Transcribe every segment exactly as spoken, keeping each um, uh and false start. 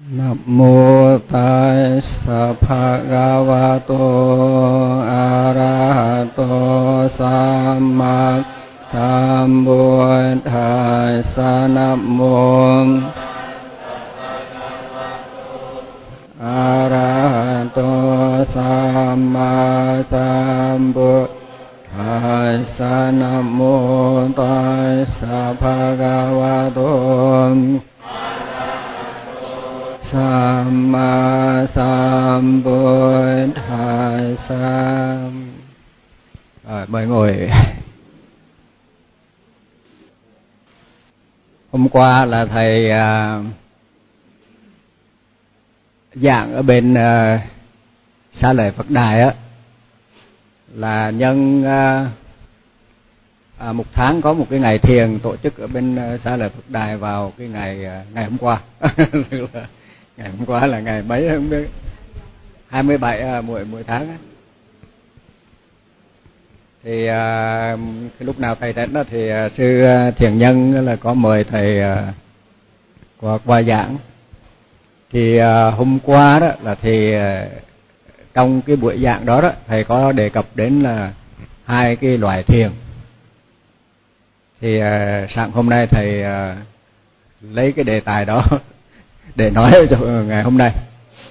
Nam mô Tassa Bhagavato Arahato Samma Sambuddhassa. Nam mô Arahato Samma Sambuddhassa. Nam mô Tassa Bhagavato Samma Sambuddhassa. Rồi, mời ngồi. Hôm qua là thầy à, giảng ở bên à, Xá Lợi Phật Đài á, là nhân à, à, một tháng có một cái ngày thiền tổ chức ở bên à, Xá Lợi Phật Đài vào cái ngày à, ngày hôm qua. Ngày hôm qua là ngày mấy không biết, hai mươi bảy à, mỗi mỗi tháng á. Thì à, cái lúc nào thầy đến đó thì à, sư Thiền Nhân là có mời thầy à, qua qua giảng. Thì à, hôm qua đó là thì à, trong cái buổi giảng đó đó thầy có đề cập đến là hai cái loại thiền. Thì à, sáng hôm nay thầy à, lấy cái đề tài đó để nói cho ngày hôm nay.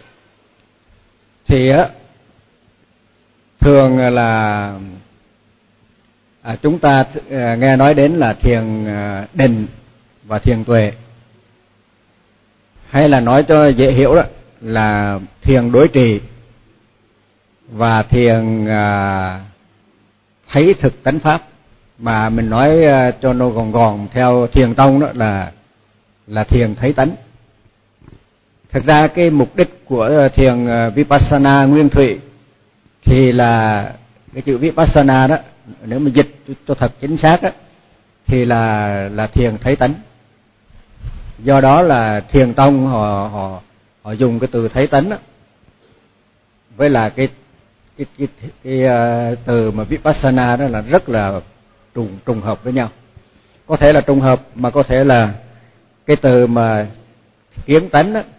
Thì á, thường là à, chúng ta à, nghe nói đến là thiền à, định và thiền tuệ, hay là nói cho dễ hiểu đó là thiền đối trị và thiền à, thấy thực tánh pháp. Mà mình nói à, cho nó gọn gọn theo thiền tông đó là là thiền thấy tánh. Thực ra cái mục đích của thiền Vipassana nguyên thủy thì là cái chữ Vipassana đó, nếu mà dịch cho thật chính xác đó, thì là là thiền thấy tánh. Do đó là thiền tông họ họ họ dùng cái từ thấy tánh đó, với là cái cái cái, cái, cái uh, từ mà Vipassana đó là rất là trùng trùng hợp với nhau. Có thể là trùng hợp, mà có thể là cái từ mà kiến tánh đó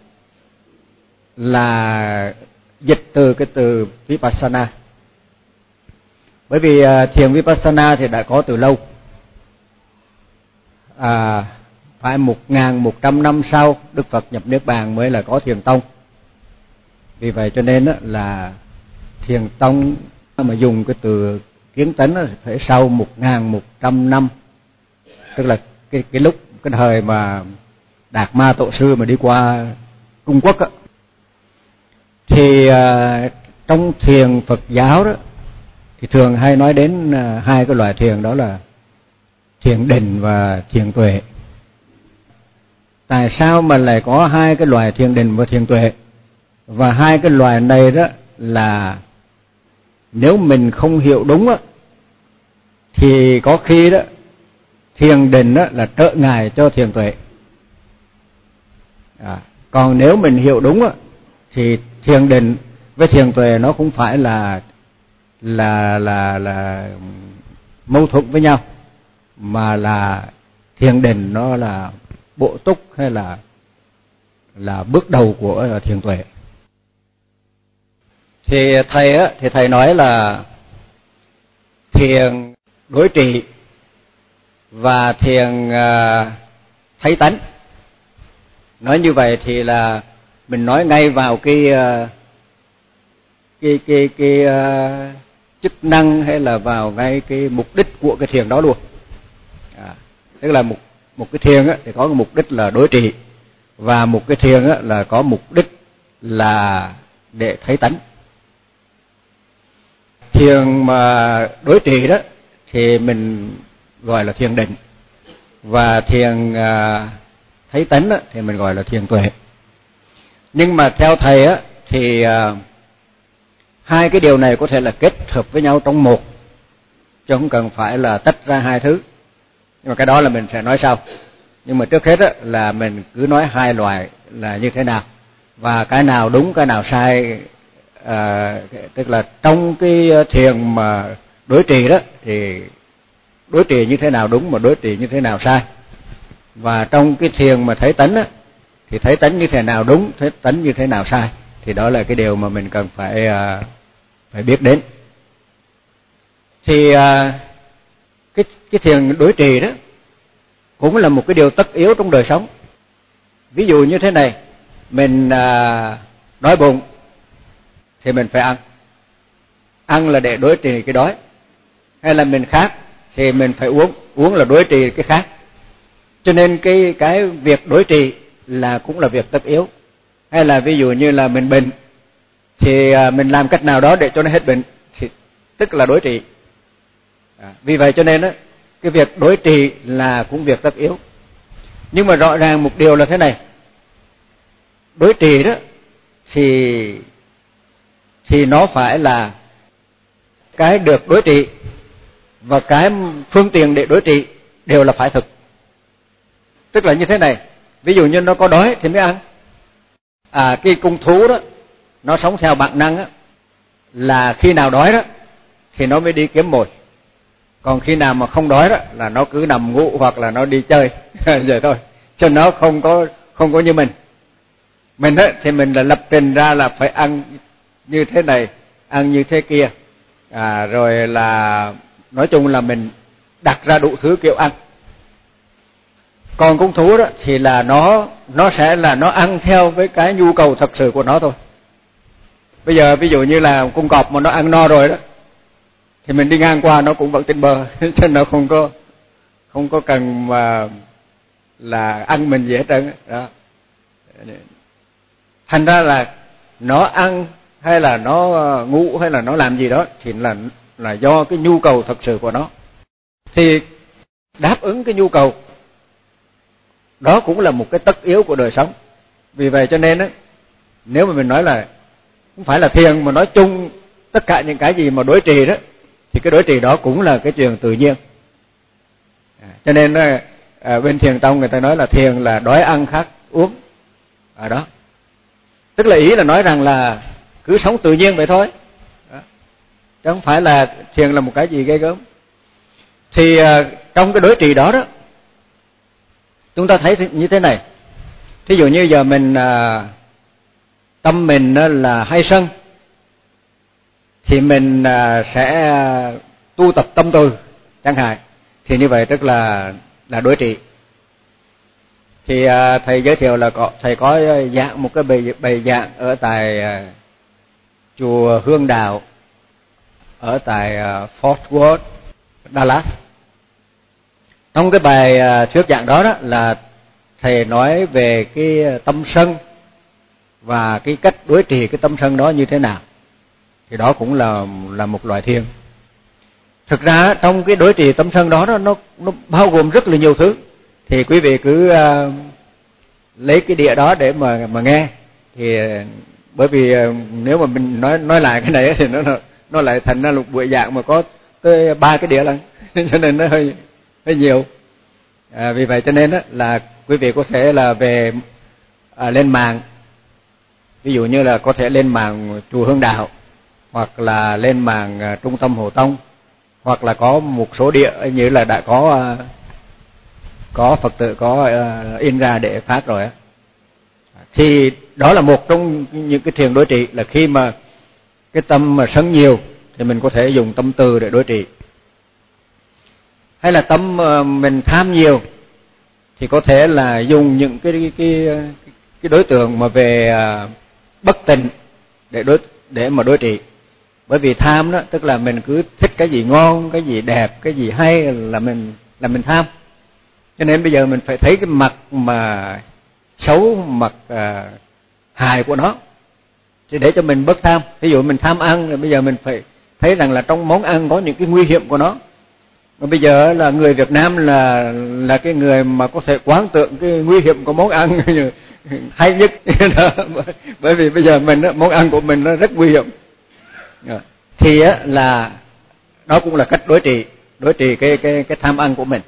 là dịch từ cái từ Vipassana. Bởi vì uh, thiền Vipassana thì đã có từ lâu, à, phải một nghìn một trăm năm sau Đức Phật nhập Niết Bàn mới là có thiền tông. Vì vậy cho nên đó là thiền tông mà dùng cái từ kiến tánh đó phải sau một nghìn một trăm năm, tức là cái cái lúc cái thời mà Đạt Ma Tổ sư mà đi qua Trung Quốc á. Thì à, trong thiền Phật giáo đó thì thường hay nói đến à, hai cái loại thiền, đó là thiền định và thiền tuệ. Tại sao mà lại có hai cái loại thiền định và thiền tuệ? Và hai cái loại này đó là nếu mình không hiểu đúng á, thì có khi đó thiền định đó là trở ngại cho thiền tuệ. À, còn nếu mình hiểu đúng á, thì thiền định với thiền tuệ nó không phải là là là là mâu thuẫn với nhau, mà là thiền định nó là bổ túc hay là là bước đầu của thiền tuệ. Thì thầy á thì thầy nói là thiền đối trị và thiền uh, thấy tánh. Nói như vậy thì là mình nói ngay vào cái uh, cái cái cái uh, chức năng hay là vào ngay cái mục đích của cái thiền đó luôn. À, tức là một một cái thiền á thì có cái mục đích là đối trị, và một cái thiền á là có mục đích là để thấy tánh. Thiền mà đối trị đó thì mình gọi là thiền định, và thiền à, thấy tánh đó thì mình gọi là thiền tuệ. Nhưng mà theo thầy á thì à, hai cái điều này có thể là kết hợp với nhau trong một, chứ không cần phải là tách ra hai thứ. Nhưng mà cái đó là mình sẽ nói sau. Nhưng mà trước hết á là mình cứ nói hai loại là như thế nào, và cái nào đúng cái nào sai. À, tức là trong cái thiền mà đối trị đó thì đối trị như thế nào đúng, mà đối trị như thế nào sai. Và trong cái thiền mà thấy tánh á thì thấy tánh như thế nào đúng, thấy tánh như thế nào sai, thì đó là cái điều mà mình cần phải phải biết đến. Thì cái cái thiền đối trì đó cũng là một cái điều tất yếu trong đời sống. Ví dụ như thế này, mình à, đói bụng thì mình phải ăn. Ăn là để đối trì cái đói. Hay là mình khát thì mình phải uống, uống là đối trì cái khát. Cho nên cái cái việc đối trì là cũng là việc tất yếu. Hay là ví dụ như là mình bệnh thì à, mình làm cách nào đó để cho nó hết bệnh, thì tức là đối trì. À, vì vậy cho nên đó, cái việc đối trì là cũng việc tất yếu. Nhưng mà rõ ràng một điều là thế này, đối trì đó thì thì nó phải là cái được đối trì và cái phương tiện để đối trì đều là phải thực. Tức là như thế này, ví dụ như nó có đói thì mới ăn. À, cái cung thú đó nó sống theo bản năng á, là khi nào đói đó thì nó mới đi kiếm mồi. Còn khi nào mà không đói đó là nó cứ nằm ngủ hoặc là nó đi chơi vậy thôi. Cho nó không có không có như mình. Mình đó thì mình là lập trình ra là phải ăn như thế này, ăn như thế kia. À, rồi là nói chung là mình đặt ra đủ thứ kiểu ăn. Còn con thú đó thì là nó nó sẽ là nó ăn theo với cái nhu cầu thật sự của nó thôi. Bây giờ ví dụ như là con cọp mà nó ăn no rồi đó thì mình đi ngang qua nó cũng vẫn trên bờ, cho nên nó không có không có cần mà là ăn mình gì hết trơn đó. Thành ra là nó ăn hay là nó ngủ hay là nó làm gì đó thì là là do cái nhu cầu thật sự của nó. Thì đáp ứng cái nhu cầu đó cũng là một cái tất yếu của đời sống. Vì vậy cho nên á, nếu mà mình nói là không phải là thiền mà nói chung tất cả những cái gì mà đối trì đó, thì cái đối trì đó cũng là cái chuyện tự nhiên. À, cho nên à, bên thiền tông người ta nói là thiền là đói ăn khát uống. À đó. Tức là ý là nói rằng là cứ sống tự nhiên vậy thôi. Đó. Chứ không phải là thiền là một cái gì ghê gớm. Thì à, trong cái đối trì đó đó, chúng ta thấy như thế này. Thí dụ như giờ mình à, tâm mình là hay sân thì mình à, sẽ tu tập tâm từ chẳng hạn. Thì như vậy tức là là đối trì. Thì à, thầy giới thiệu là có thầy có giảng một cái bài bài giảng ở tại à, chùa Hương Đạo ở tại à, Fort Worth, Dallas. Trong cái bài à, thuyết giảng đó, đó là thầy nói về cái tâm sân và cái cách đối trì cái tâm sân đó như thế nào. Thì đó cũng là là một loại thiền. Thực ra trong cái đối trì tâm sân đó, đó nó nó bao gồm rất là nhiều thứ. Thì quý vị cứ uh, lấy cái đĩa đó để mà mà nghe. Thì bởi vì uh, nếu mà mình nói nói lại cái này thì nó nó lại thành ra một buổi giảng mà có tới ba cái đĩa lần, cho nên nó hơi hơi nhiều. À, vì vậy cho nên đó là quý vị có thể là về à, lên mạng, ví dụ như là có thể lên mạng chùa Hương Đạo, hoặc là lên mạng à, trung tâm Hồ Tông, hoặc là có một số địa như là đã có à, có Phật tử có à, in ra để phát rồi á. Thì đó là một trong những cái thiền đối trị, là khi mà cái tâm mà sân nhiều thì mình có thể dùng tâm từ để đối trị. Hay là tâm mình tham nhiều thì có thể là dùng những cái cái cái đối tượng mà về bất tịnh để đối để mà đối trị. Bởi vì tham đó tức là mình cứ thích cái gì ngon, cái gì đẹp, cái gì hay là mình là mình tham. Cho nên bây giờ mình phải thấy cái mặt mà xấu, mặt à, hại của nó thì để cho mình bớt tham. Ví dụ mình tham ăn thì bây giờ mình phải thấy rằng là trong món ăn có những cái nguy hiểm của nó. Mà bây giờ là người Việt Nam là là cái người mà có thể quán tưởng cái nguy hiểm của món ăn hay nhất. Bởi vì bây giờ mình món ăn của mình nó rất nguy hiểm. Thì á là đó cũng là cách đối trị, đối trị cái cái cái tham ăn của mình.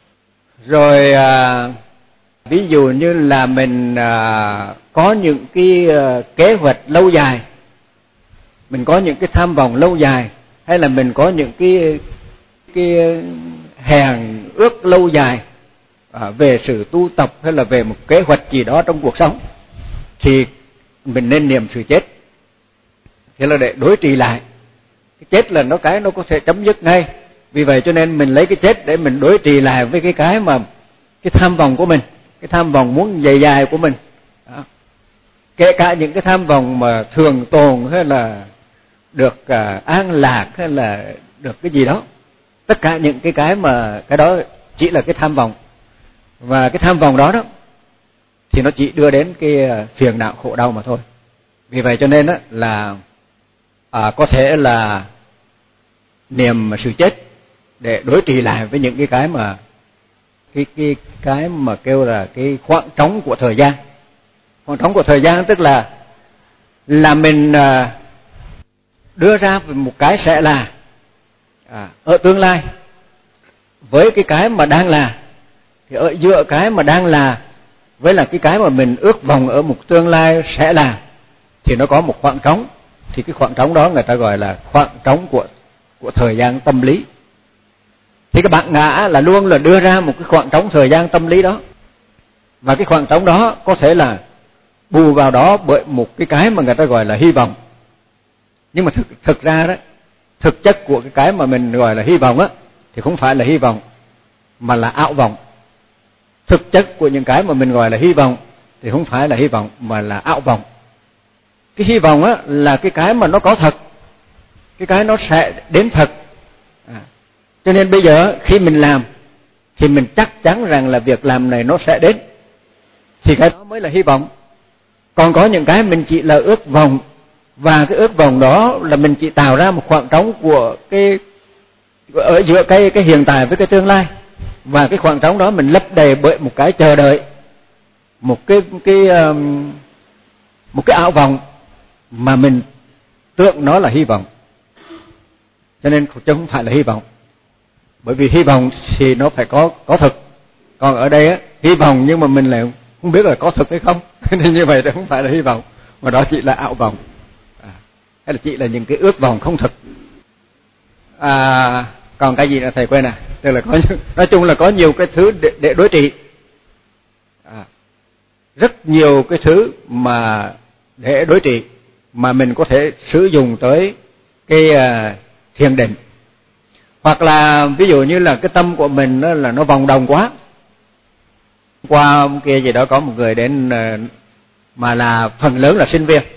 Rồi à, ví dụ như là mình à, có những cái à, kế hoạch lâu dài, mình có những cái tham vọng lâu dài, hay là mình có những cái cái hẹn ước lâu dài, à, về sự tu tập hay là về một kế hoạch gì đó trong cuộc sống, thì mình nên niệm sự chết. Thế là để đối trị lại. Cái chết là nó cái nó có thể chấm dứt ngay. Vì vậy cho nên mình lấy cái chết để mình đối trị lại với cái cái mà cái tham vọng của mình, cái tham vọng muốn dài dài của mình. Đó. Kể cả những cái tham vọng mà thường tồn hay là được à, an lạc hay là được cái gì đó, tất cả những cái cái mà cái đó chỉ là cái tham vọng, và cái tham vọng đó đó thì nó chỉ đưa đến cái phiền não khổ đau mà thôi. Vì vậy cho nên đó là à, có thể là niệm sự chết để đối trị lại với những cái cái mà cái cái cái mà kêu là cái khoảng trống của thời gian. Khoảng trống của thời gian tức là là mình à, đưa ra một cái sẽ là à, ở tương lai với cái cái mà đang là, thì ở giữa cái mà đang là với là cái cái mà mình ước vọng ở một tương lai sẽ là, thì nó có một khoảng trống. Thì cái khoảng trống đó người ta gọi là khoảng trống của của thời gian tâm lý. Thì cái bản ngã là luôn là đưa ra một cái khoảng trống thời gian tâm lý đó, và cái khoảng trống đó có thể là bù vào đó bởi một cái cái mà người ta gọi là hy vọng. Nhưng mà thực thực ra đó, thực chất của cái cái mà mình gọi là hy vọng á thì không phải là hy vọng mà là ảo vọng. Thực chất của những cái mà mình gọi là hy vọng thì không phải là hy vọng mà là ảo vọng. Cái hy vọng á là cái cái mà nó có thật, cái cái nó sẽ đến thật. À, cho nên bây giờ khi mình làm thì mình chắc chắn rằng là việc làm này nó sẽ đến, thì cái đó mới là hy vọng. Còn có những cái mình chỉ là ước vọng, và cái ước vọng đó là mình chỉ tạo ra một khoảng trống của cái ở giữa cái cái hiện tại với cái tương lai, và cái khoảng trống đó mình lấp đầy bởi một cái chờ đợi, một cái cái um, một cái ảo vọng mà mình tưởng nó là hy vọng. Cho nên chứ không phải là hy vọng. Bởi vì hy vọng thì nó phải có có thực. Còn ở đây á, hy vọng nhưng mà mình lại không biết là có thực hay không. Nên như vậy thì không phải là hy vọng, mà đó chỉ là ảo vọng. À, hay là chỉ là những cái ước vọng không thực. À, còn cái gì nữa thầy quên à? Tức là có, nói chung là có nhiều cái thứ để, để đối trị. À, rất nhiều cái thứ mà để đối trị mà mình có thể sử dụng tới cái uh, thiền định. Hoặc là ví dụ như là cái tâm của mình đó là nó vòng đồng quá. Qua kia gì đó có một người đến uh, mà là phần lớn là sinh viên.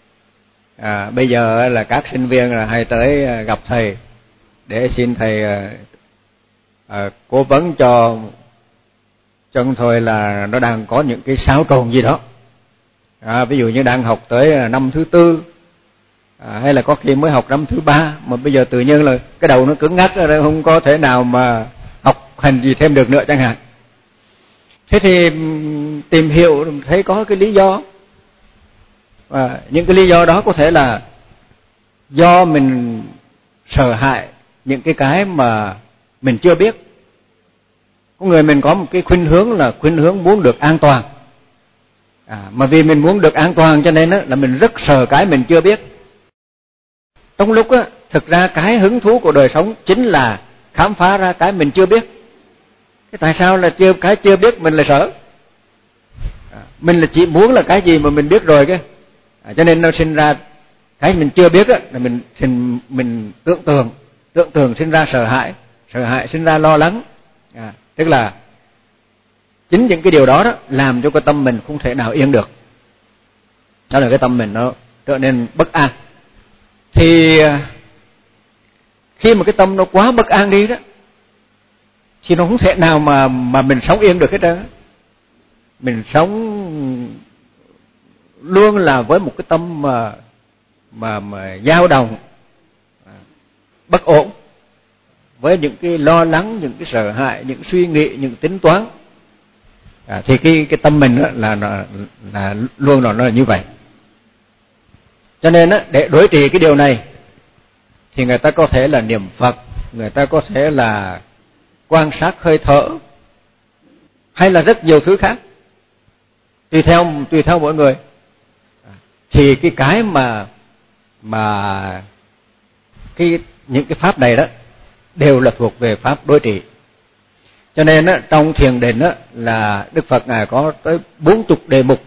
À, bây giờ là các sinh viên là hay tới uh, gặp thầy để xin thầy uh, uh, cố vấn cho chân thôi là nó đang có những cái xáo trộn gì đó. À, ví dụ như đang học tới năm thứ tư, à, hay là có khi mới học năm thứ ba, mà bây giờ tự nhiên là cái đầu nó cứng ngắc rồi, không có thể nào mà học hành gì thêm được nữa chẳng hạn. Thế thì tìm hiểu thấy có cái lý do, và những cái lý do đó có thể là do mình sợ hãi những cái cái mà mình chưa biết. Có người mình có một cái khuynh hướng là khuynh hướng muốn được an toàn. À, mà vì mình muốn được an toàn cho nên á, là mình rất sợ cái mình chưa biết. Trong lúc á, thực ra cái hứng thú của đời sống chính là khám phá ra cái mình chưa biết. Thế tại sao là chưa cái chưa biết mình lại sợ? À, mình là chỉ muốn là cái gì mà mình biết rồi cái. À, cho nên nó sinh ra cái mình chưa biết á, là mình mình mình tưởng tượng, tưởng tượng sinh ra sợ hãi, sợ hãi sinh ra lo lắng. À, tức là chính những cái điều đó đó làm cho cái tâm mình không thể nào yên được. Đó là cái tâm mình nó trở nên bất an. Thì khi mà cái tâm nó quá bất an đi đó, thì nó không thể nào mà mà mình sống yên được hết trơn. Mình sống luôn là với một cái tâm mà mà mà dao động, bất ổn, với những cái lo lắng, những cái sợ hãi, những suy nghĩ, những tính toán. À, thì cái cái tâm mình đó là, là là luôn là nó là như vậy. Cho nên á, để đối trị cái điều này thì người ta có thể là niệm Phật, người ta có thể là quan sát hơi thở, hay là rất nhiều thứ khác, tùy theo tùy theo mỗi người. Thì cái cái mà mà cái những cái pháp này đó đều là thuộc về pháp đối trị. Cho nên á, trong thiền định á, là Đức Phật Ngài có tới bốn chục đề mục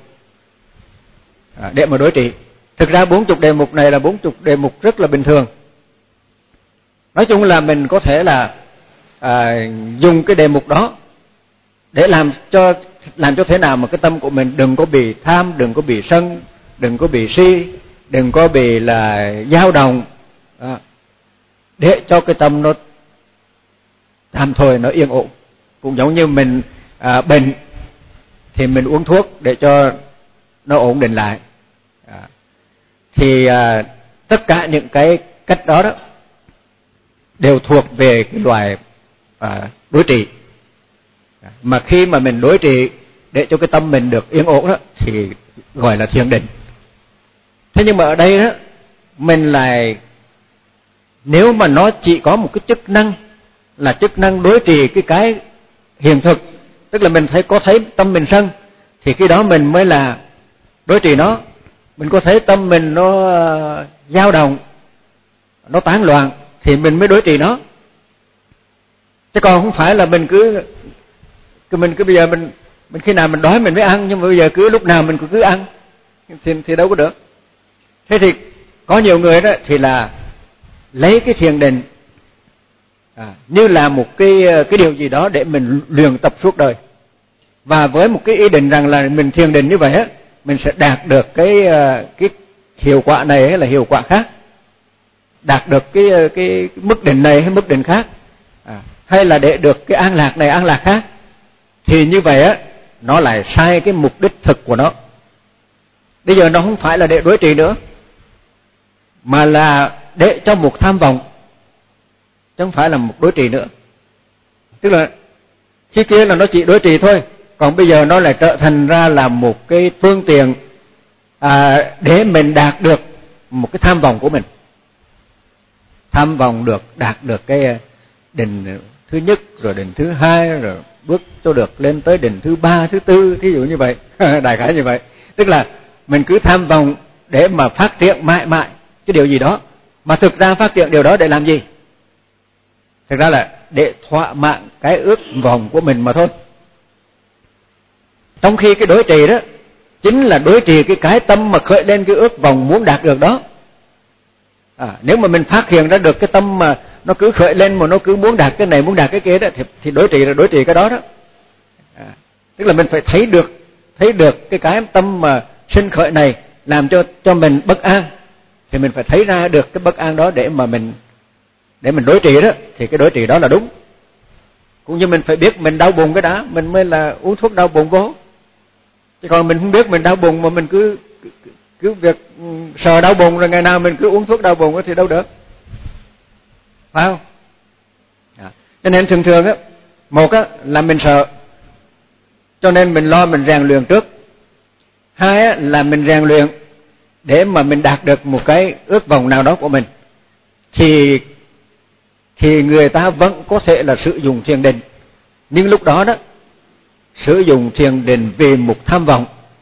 à, để mà đối trị. Thực ra bốn chục đề mục này là bốn chục đề mục rất là bình thường. Nói chung là mình có thể là à, dùng cái đề mục đó để làm cho làm cho thế nào mà cái tâm của mình đừng có bị tham, đừng có bị sân, đừng có bị si, đừng có bị là dao động, à, để cho cái tâm nó tạm thời nó yên ổn. Cũng giống như mình à, bệnh thì mình uống thuốc để cho nó ổn định lại. À, thì à, tất cả những cái cách đó đó đều thuộc về cái loại à, đối trị. Mà khi mà mình đối trị để cho cái tâm mình được yên ổn đó thì gọi là thiền định. Thế nhưng mà ở đây đó mình lại, nếu mà nó chỉ có một cái chức năng là chức năng đối trị cái cái hiện thực, tức là mình thấy có thấy tâm mình sân thì khi đó mình mới là đối trị nó. Mình có thấy tâm mình nó dao động, nó tán loạn thì mình mới đối trị nó. Chứ còn không phải là mình cứ mình cứ bây giờ mình mình khi nào mình đói mình mới ăn, nhưng mà bây giờ cứ lúc nào mình cũng cứ ăn thì thì đâu có được. Thế thì có nhiều người đó thì là lấy cái thiền định à, như là một cái cái điều gì đó để mình luyện tập suốt đời, và với một cái ý định rằng là mình thiền định như vậy á, mình sẽ đạt được cái cái hiệu quả này hay là hiệu quả khác, đạt được cái cái, cái mức định này hay mức định khác, à, hay là để được cái an lạc này an lạc khác, thì như vậy á nó lại sai cái mục đích thực của nó. Bây giờ nó không phải là để đối trị nữa, mà là để cho một tham vọng, chứ không phải là một đối trị nữa. Tức là khi kia là nó chỉ đối trị thôi, còn bây giờ nó lại trở thành ra là một cái phương tiện à, để mình đạt được một cái tham vọng của mình. Tham vọng được đạt được cái định thứ nhất, rồi định thứ hai, rồi bước cho được lên tới định thứ ba, thứ tư, thí dụ như vậy, đại khái như vậy. Tức là mình cứ tham vọng để mà phát triển mãi mãi cái điều gì đó, mà thực ra phát triển điều đó để làm gì? Thực ra là để thỏa mãn cái ước vọng của mình mà thôi. Trong khi cái đối trì đó chính là đối trì cái cái tâm mà khởi lên cái ước vọng muốn đạt được đó. À, nếu mà mình phát hiện ra được cái tâm mà nó cứ khởi lên mà nó cứ muốn đạt cái này muốn đạt cái kia đó thì, thì đối trì là đối trì cái đó đó. À, tức là mình phải thấy được thấy được cái cái tâm mà sinh khởi này làm cho cho mình bất an, thì mình phải thấy ra được cái bất an đó để mà mình để mình đối trị đó, thì cái đối trị đó là đúng. Cũng như mình phải biết mình đau bụng cái đã, mình mới là uống thuốc đau bụng vô. Chứ còn mình không biết mình đau bụng mà mình cứ cứ, cứ việc sợ đau bụng rồi ngày nào mình cứ uống thuốc đau bụng thì đâu được, phải không? À, cho nên thường thường á, một á là mình sợ, cho nên mình lo mình rèn luyện trước. Hai á là mình rèn luyện để mà mình đạt được một cái ước vọng nào đó của mình, thì thì người ta vẫn có thể là sử dụng thiền định, nhưng lúc đó đó sử dụng thiền định vì một tham vọng,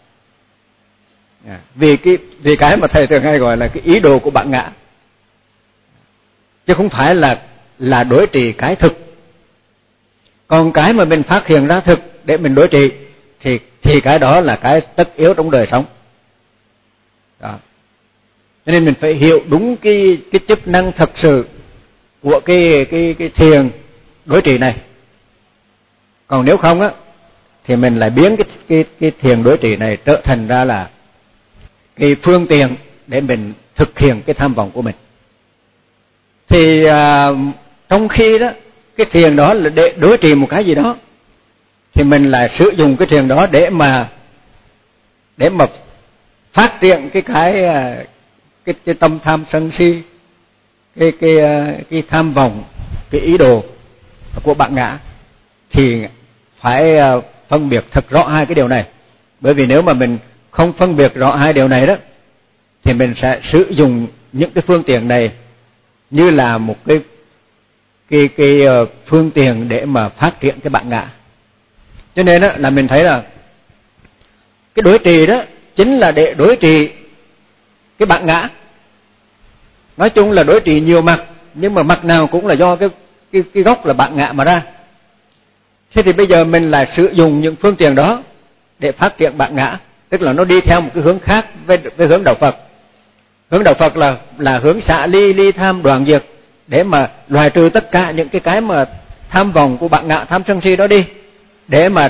à, vì cái vì cái mà thầy thường hay gọi là cái ý đồ của bản ngã, chứ không phải là là đối trị cái thực. Còn cái mà mình phát hiện ra thực để mình đối trị thì thì cái đó là cái tất yếu trong đời sống. Đó. Cho nên mình phải hiểu đúng cái cái chức năng thật sự của cái cái cái thiền đối trị này. Còn nếu không á thì mình lại biến cái cái cái thiền đối trị này trở thành ra là cái phương tiện để mình thực hiện cái tham vọng của mình. Thì à, trong khi đó cái thiền đó là để đối trị một cái gì đó, thì mình lại sử dụng cái thiền đó để mà để mà phát triển cái cái cái cái tâm tham sân si, cái cái cái tham vọng, cái ý đồ của bản ngã, thì phải phân biệt thật rõ hai cái điều này. Bởi vì nếu mà mình không phân biệt rõ hai điều này đó thì mình sẽ sử dụng những cái phương tiện này như là một cái cái cái phương tiện để mà phát triển cái bản ngã. Cho nên đó là mình thấy là cái đối trì đó chính là để đối trì cái bản ngã. Nói chung là đối trì nhiều mặt, nhưng mà mặt nào cũng là do cái cái cái gốc là bản ngã mà ra. Thế thì bây giờ mình lại sử dụng những phương tiện đó để phát triển bản ngã, tức là nó đi theo một cái hướng khác với, với hướng đạo Phật. Hướng đạo Phật là là hướng xả ly, ly tham, đoạn diệt, để mà loại trừ tất cả những cái cái mà tham vọng của bản ngã, tham sân si đó đi, để mà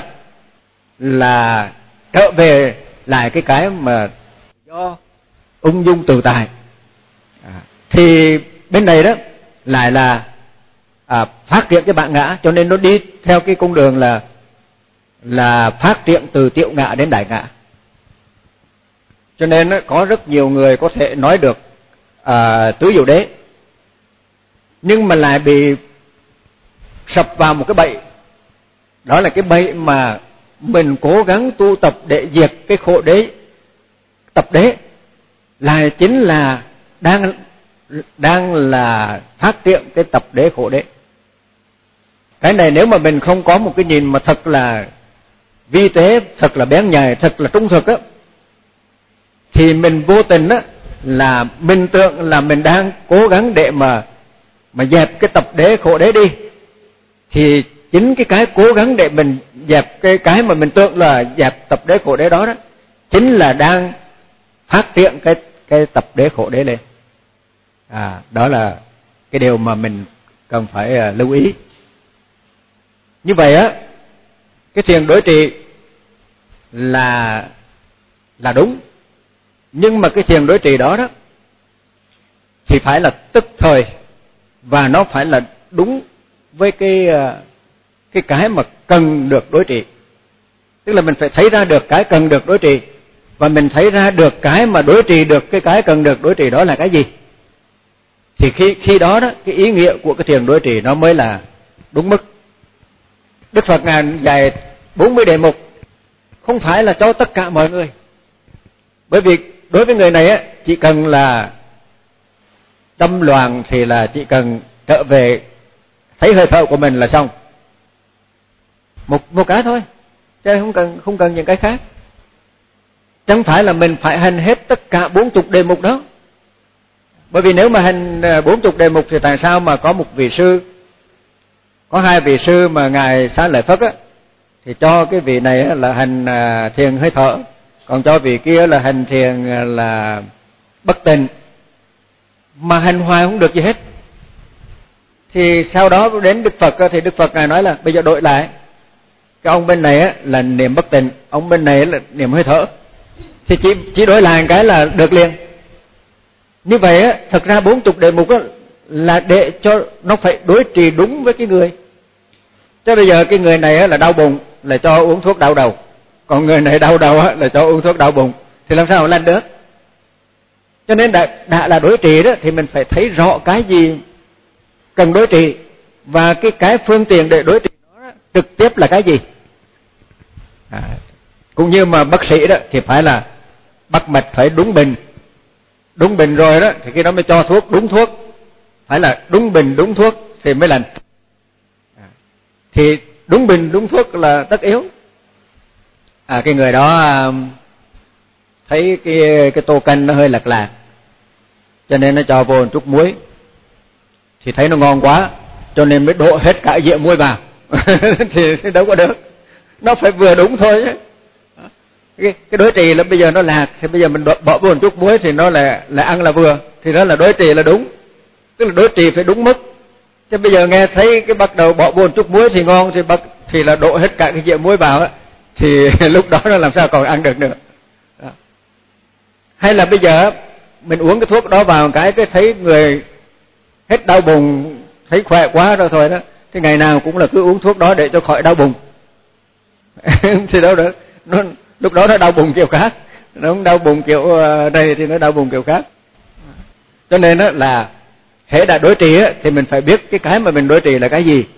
là trở về lại cái cái mà do ung dung tự tại. À, thì bên này đó lại là à, phát triển cái bản ngã, cho nên nó đi theo cái con đường là là phát triển từ tiểu ngã đến đại ngã. Cho nên đó, có rất nhiều người có thể nói được à, tứ diệu đế, nhưng mà lại bị sập vào một cái bẫy. Đó là cái bẫy mà mình cố gắng tu tập để diệt cái khổ đế, tập đế, là chính là đang đang là phát triển cái tập đế khổ đế. Cái này nếu mà mình không có một cái nhìn mà thật là vi tế, thật là bén nhạy, thật là trung thực á, thì mình vô tình á là mình tưởng là mình đang cố gắng để mà mà dẹp cái tập đế khổ đế đi. Thì chính cái cái cố gắng để mình dẹp cái cái mà mình tưởng là dẹp tập đế khổ đế đó đó, chính là đang phát triển cái cái tập đế khổ đế lên. À, đó là cái điều mà mình cần phải uh, lưu ý. Như vậy á, cái thiền đối trị là là đúng, nhưng mà cái thiền đối trị đó đó thì phải là tức thời, và nó phải là đúng với cái cái cái mà cần được đối trị. Tức là mình phải thấy ra được cái cần được đối trị, và mình thấy ra được cái mà đối trị được cái cái cần được đối trị đó là cái gì. Thì khi khi đó đó, cái ý nghĩa của cái thiền đối trị nó mới là đúng mức. Đức Phật Ngài dạy bốn mươi đề mục không phải là cho tất cả mọi người. Bởi vì đối với người này á, chỉ cần là tâm loạn thì là chỉ cần trở về thấy hơi thở của mình là xong. Một một cái thôi, chứ không cần không cần những cái khác. Chẳng phải là mình phải hành hết tất cả bốn chục đề mục đó. Bởi vì nếu mà hành bốn chục đề mục thì tại sao mà có một vị sư, có hai vị sư mà Ngài Xá Lợi Phất á, thì cho cái vị này là hành thiền hơi thở, còn cho vị kia là hành thiền là bất tịnh, mà hành hoài không được gì hết. Thì sau đó đến Đức Phật thì Đức Phật Ngài nói là bây giờ đổi lại, cái ông bên này là niệm bất tịnh, ông bên này là niệm hơi thở, thì chỉ chỉ đổi lại cái là được liền. Như vậy á, thật ra bốn chục đề mục á là để cho nó phải đối trì đúng với cái người. Chứ bây giờ cái người này là đau bụng là cho uống thuốc đau đầu, còn người này đau đầu là cho uống thuốc đau bụng, thì làm sao mà lành được. Cho nên đã, đã là đối trị đó thì mình phải thấy rõ cái gì cần đối trị, và cái cái phương tiện để đối trị đó trực tiếp là cái gì. À, cũng như mà bác sĩ đó thì phải là bắt mạch phải đúng bình, đúng bình rồi đó thì khi đó mới cho thuốc đúng thuốc, phải là đúng bình đúng thuốc thì mới lành. À, thì đúng bình đúng thuốc là tất yếu. À, cái người đó thấy cái cái tô canh nó hơi lạc lạc, cho nên nó cho vô một chút muối, thì thấy nó ngon quá, cho nên mới đổ hết cả dĩa muối vào. Thì đâu có được, nó phải vừa đúng thôi chứ. Cái, cái đối trì là bây giờ nó lạc, thì bây giờ mình bỏ vô một chút muối thì nó là là ăn là vừa, thì đó là đối trì là đúng. Tức là đối trì phải đúng mức. Chứ bây giờ nghe thấy cái bắt đầu bỏ vô một chút muối thì ngon, thì bắt thì là đổ hết cả cái dĩa muối vào á, thì lúc đó nó làm sao còn ăn được nữa. Đó. Hay là bây giờ mình uống cái thuốc đó vào cái cái thấy người hết đau bụng, thấy khỏe quá rồi thôi đó, thì ngày nào cũng là cứ uống thuốc đó để cho khỏi đau bụng. Thì đâu được, nó lúc đó nó đau bụng kiểu khác, nó không đau bụng kiểu đây thì nó đau bụng kiểu khác. Cho nên đó là hễ đã đối trì á, thì mình phải biết cái cái mà mình đối trì là cái gì,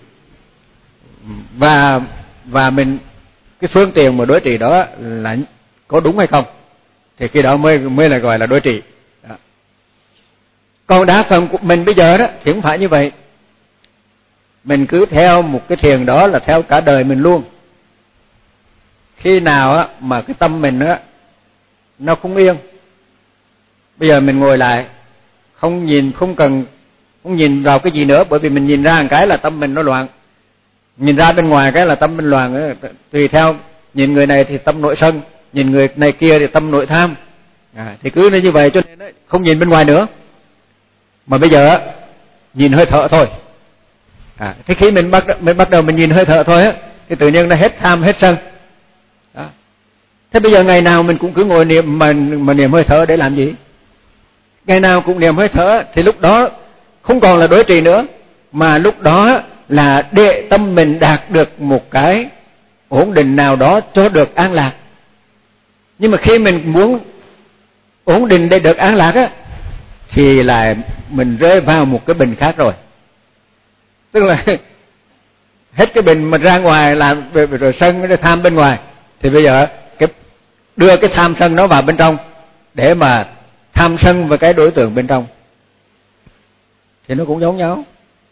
và và mình cái phương tiện mà đối trì đó là có đúng hay không, thì khi đó mới mới là gọi là đối trì. Đó. Còn đa phần của mình bây giờ đó thì không phải như vậy. Mình cứ theo một cái thiền đó là theo cả đời mình luôn. Khi nào á mà cái tâm mình á nó không yên, bây giờ mình ngồi lại không nhìn, không cần không nhìn vào cái gì nữa, bởi vì mình nhìn ra một cái là tâm mình nó loạn. Nhìn ra bên ngoài cái là tâm bên loạn, tùy theo nhìn người này thì tâm nội sân, nhìn người này kia thì tâm nội tham. À, thì cứ như vậy cho nên không nhìn bên ngoài nữa. Mà bây giờ nhìn hơi thở thôi. À, thế khi mình bắt mình bắt đầu mình nhìn hơi thở thôi á, thì tự nhiên nó hết tham hết sân. Đó. Thế bây giờ ngày nào mình cũng cứ ngồi niệm mà mà niệm hơi thở để làm gì? Ngày nào cũng niệm hơi thở thì lúc đó không còn là đối trì nữa, mà lúc đó là để tâm mình đạt được một cái ổn định nào đó cho được an lạc. Nhưng mà khi mình muốn ổn định để được an lạc á, thì là mình rơi vào một cái bình khác rồi. Tức là hết cái bình mà ra ngoài làm rồi sân rồi tham bên ngoài, thì bây giờ cái đưa cái tham sân nó vào bên trong để mà tham sân với cái đối tượng bên trong, thì nó cũng giống nhau.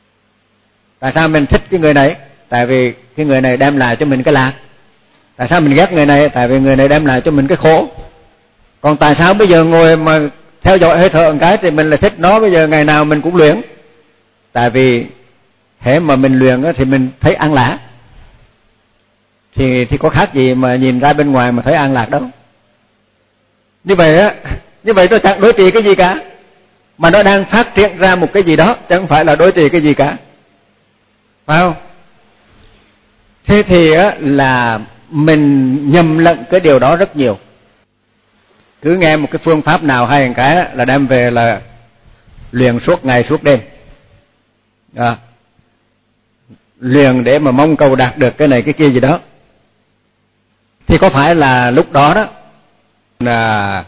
Tại sao mình thích cái người này? Tại vì cái người này đem lại cho mình cái lạc. Tại sao mình ghét người này? Tại vì người này đem lại cho mình cái khổ. Còn tại sao bây giờ ngồi mà theo dõi hơi thở một cái thì mình lại thích nó, bây giờ ngày nào mình cũng luyện? Tại vì hễ mà mình luyện thì mình thấy an lạc. Thì thì có khác gì mà nhìn ra bên ngoài mà thấy an lạc đâu. Như vậy á, như vậy nó chẳng đối trị cái gì cả, mà nó đang phát triển ra một cái gì đó, chẳng phải là đối trị cái gì cả. Phải không? Thế thì á là mình nhầm lẫn cái điều đó rất nhiều. Cứ nghe một cái phương pháp nào hay một cái là đem về là luyện suốt ngày suốt đêm. À, luyện để mà mong cầu đạt được cái này cái kia gì đó. Thì có phải là lúc đó đó là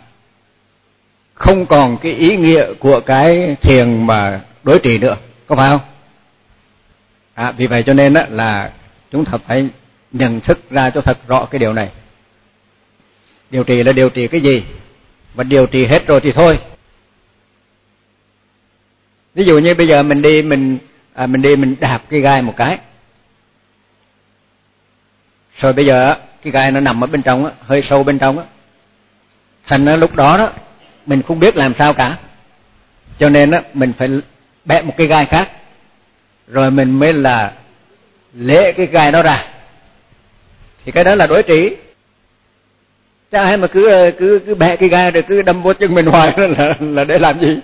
không còn cái ý nghĩa của cái thiền mà đối trị nữa, có phải không? À, vì vậy cho nên đó là chúng ta phải nhận thức ra cho thật rõ cái điều này. Điều trị là điều trị cái gì? Và điều trị hết rồi thì thôi. Ví dụ như bây giờ mình đi mình à, mình đi mình đạp cái gai một cái, rồi bây giờ cái gai nó nằm ở bên trong á, hơi sâu bên trong á, thành ra lúc đó đó mình không biết làm sao cả, cho nên á mình phải bẻ một cái gai khác, rồi mình mới là lễ cái gai đó ra. Thì cái đó là đối trị. Chứ ai mà cứ cứ cứ bẻ cái gai rồi cứ đâm vô chân mình hoài là là để làm gì?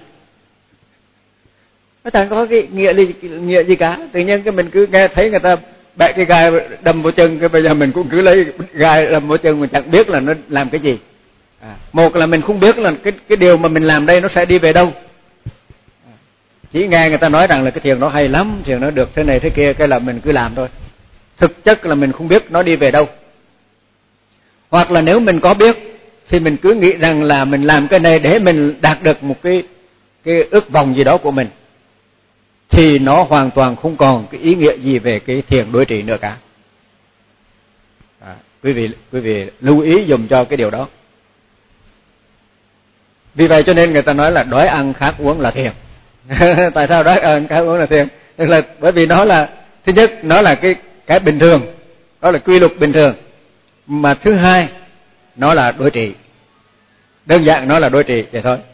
Nó chẳng có cái nghĩa gì, nghĩa gì cả. Tự nhiên cái mình cứ nghe thấy người ta bẻ cái gai đâm vô chân, cái bây giờ mình cũng cứ lấy gai đâm vô chân, mình chẳng biết là nó làm cái gì. À, một là mình không biết là cái cái điều mà mình làm đây nó sẽ đi về đâu. Chỉ nghe người ta nói rằng là cái thiền nó hay lắm, thiền nó được thế này thế kia, cái là mình cứ làm thôi. Thực chất là mình không biết nó đi về đâu. Hoặc là nếu mình có biết thì mình cứ nghĩ rằng là mình làm cái này để mình đạt được một cái cái ước vọng gì đó của mình, thì nó hoàn toàn không còn cái ý nghĩa gì về cái thiền đối trị nữa cả. À, quý vị quý vị lưu ý dùm cho cái điều đó. Vì vậy cho nên người ta nói là đói ăn khát uống là thiền. Tại sao đói ăn khát uống là thiền? Tức là bởi vì nó là, thứ nhất nó là cái cái bình thường, đó là quy luật bình thường. Mà thứ hai nó là đối trị. Đơn giản nó là đối trị vậy thôi.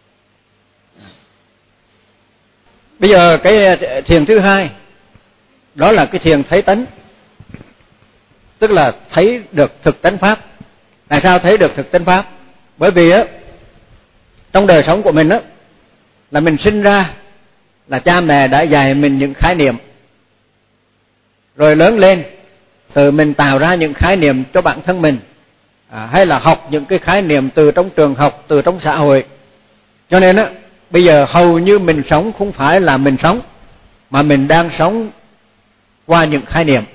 Bây giờ cái thiền thứ hai đó là cái thiền thấy tánh, tức là thấy được thực tánh pháp. Tại sao thấy được thực tánh pháp? Bởi vì á trong đời sống của mình á là mình sinh ra là cha mẹ đã dạy mình những khái niệm, rồi lớn lên từ mình tạo ra những khái niệm cho bản thân mình, à, hay là học những cái khái niệm từ trong trường học, từ trong xã hội. Cho nên á bây giờ hầu như mình sống không phải là mình sống, mà mình đang sống qua những khái niệm.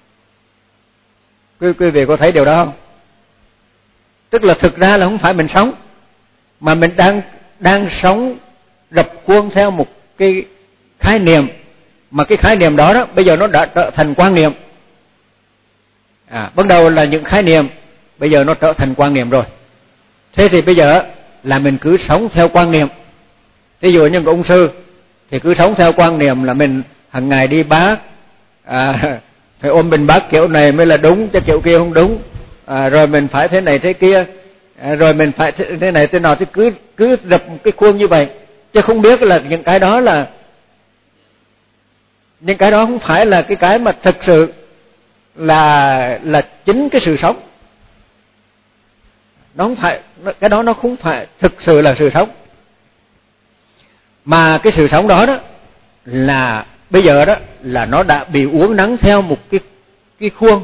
Quý, quý vị có thấy điều đó không? Tức là thực ra là không phải mình sống, mà mình đang đang sống rập khuôn theo một cái khái niệm, mà cái khái niệm đó đó bây giờ nó đã trở thành quan niệm. À, ban đầu là những khái niệm, bây giờ nó trở thành quan niệm rồi. Thế thì bây giờ là mình cứ sống theo quan niệm. Ví dụ như ông sư thì cứ sống theo quan niệm là mình hàng ngày đi bát, à, phải ôm bình bát kiểu này mới là đúng, chứ kiểu kia không đúng. À, rồi mình phải thế này thế kia, à, rồi mình phải thế, thế này thế nọ, thì cứ cứ dập một cái khuôn như vậy, chứ không biết là những cái đó là những cái đó không phải là cái cái mà thực sự là là chính cái sự sống. Nó không phải, cái đó nó không phải thực sự là sự sống. Mà cái sự sống đó đó là bây giờ đó là nó đã bị uốn nắn theo một cái cái khuôn.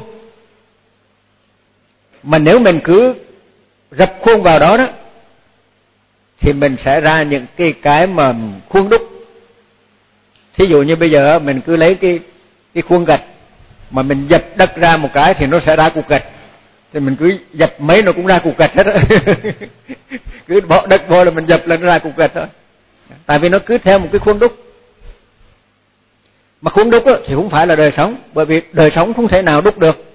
Mà nếu mình cứ rập khuôn vào đó đó thì mình sẽ ra những cái cái mà khuôn đúc. Thí dụ như bây giờ mình cứ lấy cái cái khuôn gạch mà mình dập đất ra một cái thì nó sẽ ra cục gạch. Thì mình cứ dập mấy nó cũng ra cục gạch hết. Cứ bỏ đất vô là mình dập là nó ra cục gạch thôi. Tại vì nó cứ theo một cái khuôn đúc. Mà khuôn đúc thì không phải là đời sống, bởi vì đời sống không thể nào đúc được.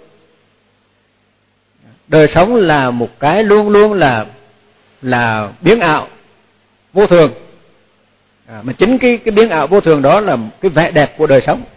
Đời sống là một cái luôn luôn là là biến ảo, vô thường. À, mà chính cái cái biến ảo vô thường đó là cái vẻ đẹp của đời sống.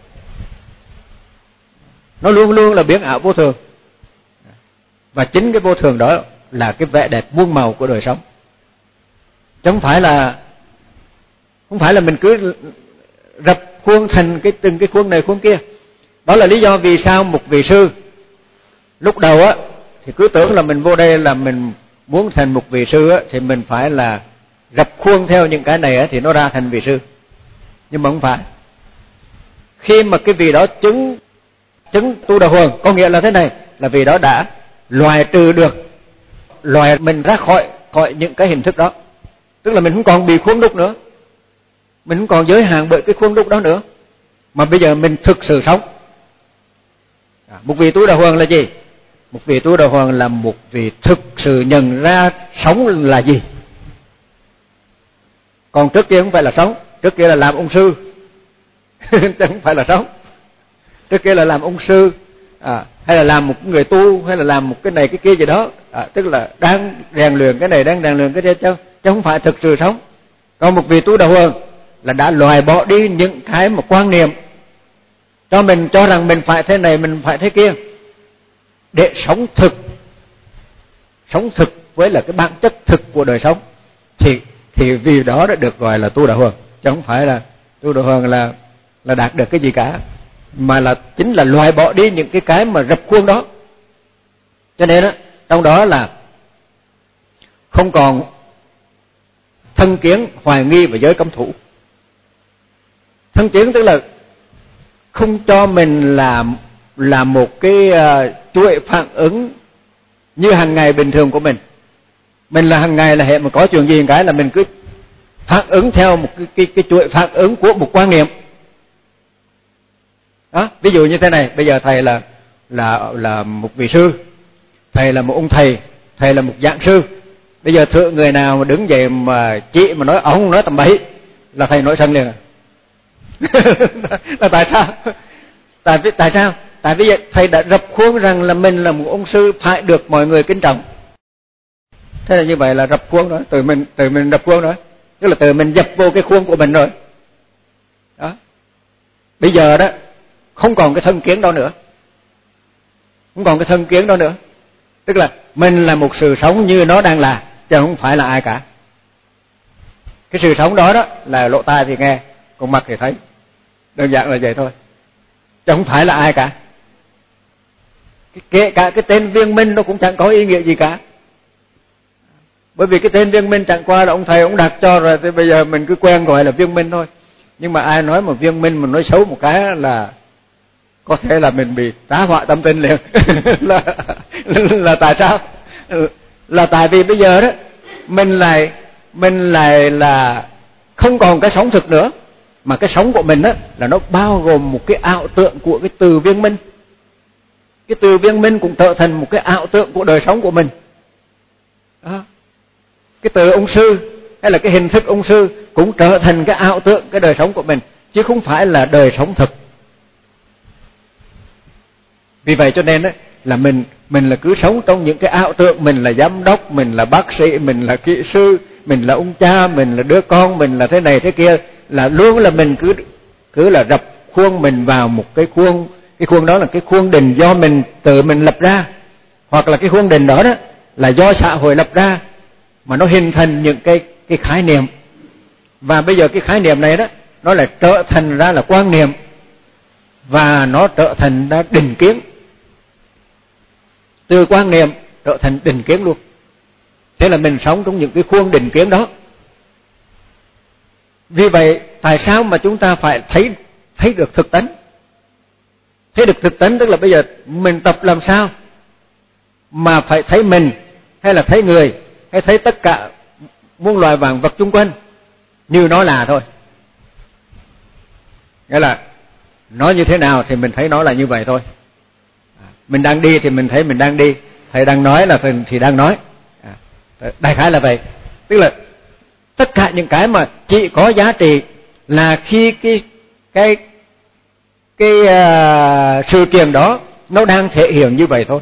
Nó luôn luôn là biến ảo vô thường. Và chính cái vô thường đó là cái vẻ đẹp muôn màu của đời sống. Chứ không phải là không phải là mình cứ rập khuôn thành cái từng cái khuôn này khuôn kia. Đó là lý do vì sao một vị sư lúc đầu á thì cứ tưởng là mình vô đây là mình muốn thành một vị sư á thì mình phải là rập khuôn theo những cái này á thì nó ra thành vị sư. Nhưng mà không phải. Khi mà cái vị đó chứng chứng tu đà huần, có nghĩa là thế này, là vì đó đã loại trừ được, loại mình ra khỏi khỏi những cái hình thức đó. Tức là mình không còn bị khuôn đúc nữa, mình không còn giới hạn bởi cái khuôn đúc đó nữa, mà bây giờ mình thực sự sống. À, một vị tu đà huần là gì? Một vị tu đà huần là một vị thực sự nhận ra sống là gì. Còn trước kia không phải là sống, trước kia là làm ông sư, chứ không phải là sống. Trước kia là làm ông sư, à, hay là làm một người tu, hay là làm một cái này cái kia gì đó, à, tức là đang rèn luyện cái này, đang rèn luyện cái kia, chứ, chứ không phải thực sự sống. Còn một vị tu đà huần là đã loại bỏ đi những cái mà quan niệm cho mình cho rằng mình phải thế này, mình phải thế kia, để sống thực, sống thực với là cái bản chất thực của đời sống, thì thì vì đó đã được gọi là tu đà huần. Chứ không phải là tu đà huần là là đạt được cái gì cả, mà là chính là loại bỏ đi những cái cái mà rập khuôn đó. Cho nên á, trong đó là không còn thân kiến, hoài nghi và giới cấm thủ. Thân kiến tức là không cho mình làm là một cái uh, chuỗi phản ứng như hàng ngày bình thường của mình. Mình là hàng ngày là hệ mà có chuyện gì cái là mình cứ phản ứng theo một cái cái, cái chuỗi phản ứng của một quan niệm. Đó, ví dụ như thế này, bây giờ thầy là là là một vị sư, thầy là một ông thầy, thầy là một giảng sư. Bây giờ thưa người nào mà đứng dậy mà chị mà nói ông nói tầm bậy là thầy nổi sân liền à. Là tại sao? Tại vì tại sao? Tại vì thầy đã rập khuôn rằng là mình là một ông sư phải được mọi người kính trọng. Thế là như vậy là rập khuôn rồi, từ mình từ mình rập khuôn rồi, tức là từ mình dập vô cái khuôn của mình rồi. Đó. Bây giờ đó không còn cái thân kiến đó nữa, không còn cái thân kiến đó nữa, tức là mình là một sự sống như nó đang là, chứ không phải là ai cả. Cái sự sống đó đó là lỗ tai thì nghe, còn mắt thì thấy, đơn giản là vậy thôi, chứ không phải là ai cả. Kể cả cái tên Viên Minh nó cũng chẳng có ý nghĩa gì cả, bởi vì cái tên Viên Minh chẳng qua là ông thầy ông đặt cho rồi, thì bây giờ mình cứ quen gọi là Viên Minh thôi. Nhưng mà ai nói mà Viên Minh mà nói xấu một cái là có thể là mình bị tá họa tâm tinh liền. là, là tại sao? Là tại vì bây giờ đó mình lại mình lại là không còn cái sống thực nữa, mà cái sống của mình đó là nó bao gồm một cái ảo tượng của cái từ Viên Minh. Cái từ Viên Minh cũng trở thành một cái ảo tượng của đời sống của mình. Đó. Cái từ ông sư hay là cái hình thức ông sư cũng trở thành cái ảo tượng cái đời sống của mình, chứ không phải là đời sống thực. Vì vậy cho nên đó, là mình mình là cứ sống trong những cái ảo tượng, mình là giám đốc, mình là bác sĩ, mình là kỹ sư, mình là ông cha, mình là đứa con, mình là thế này thế kia, là luôn là mình cứ cứ là rập khuôn mình vào một cái khuôn. Cái khuôn đó là cái khuôn đình do mình tự mình lập ra, hoặc là cái khuôn đình đó đó là do xã hội lập ra, mà nó hình thành những cái cái khái niệm. Và bây giờ cái khái niệm này đó nó lại trở thành ra là quan niệm, và nó trở thành ra định kiến. từ quan niệm trở thành định kiến luôn. Thế là mình sống trong những cái khuôn định kiến đó. Vì vậy tại sao mà chúng ta phải thấy thấy được thực tánh? Thấy được thực tánh tức là bây giờ mình tập làm sao mà phải thấy mình, hay là thấy người, hay thấy tất cả muôn loài vạn vật chung quanh như nó là thôi. Nghĩa là nó như thế nào thì mình thấy nó là như vậy thôi. Mình đang đi thì mình thấy mình đang đi, thầy đang nói là thì đang nói. Đại khái là vậy. Tức là tất cả những cái mà chỉ có giá trị là khi cái cái cái uh, sự kiện đó nó đang thể hiện như vậy thôi.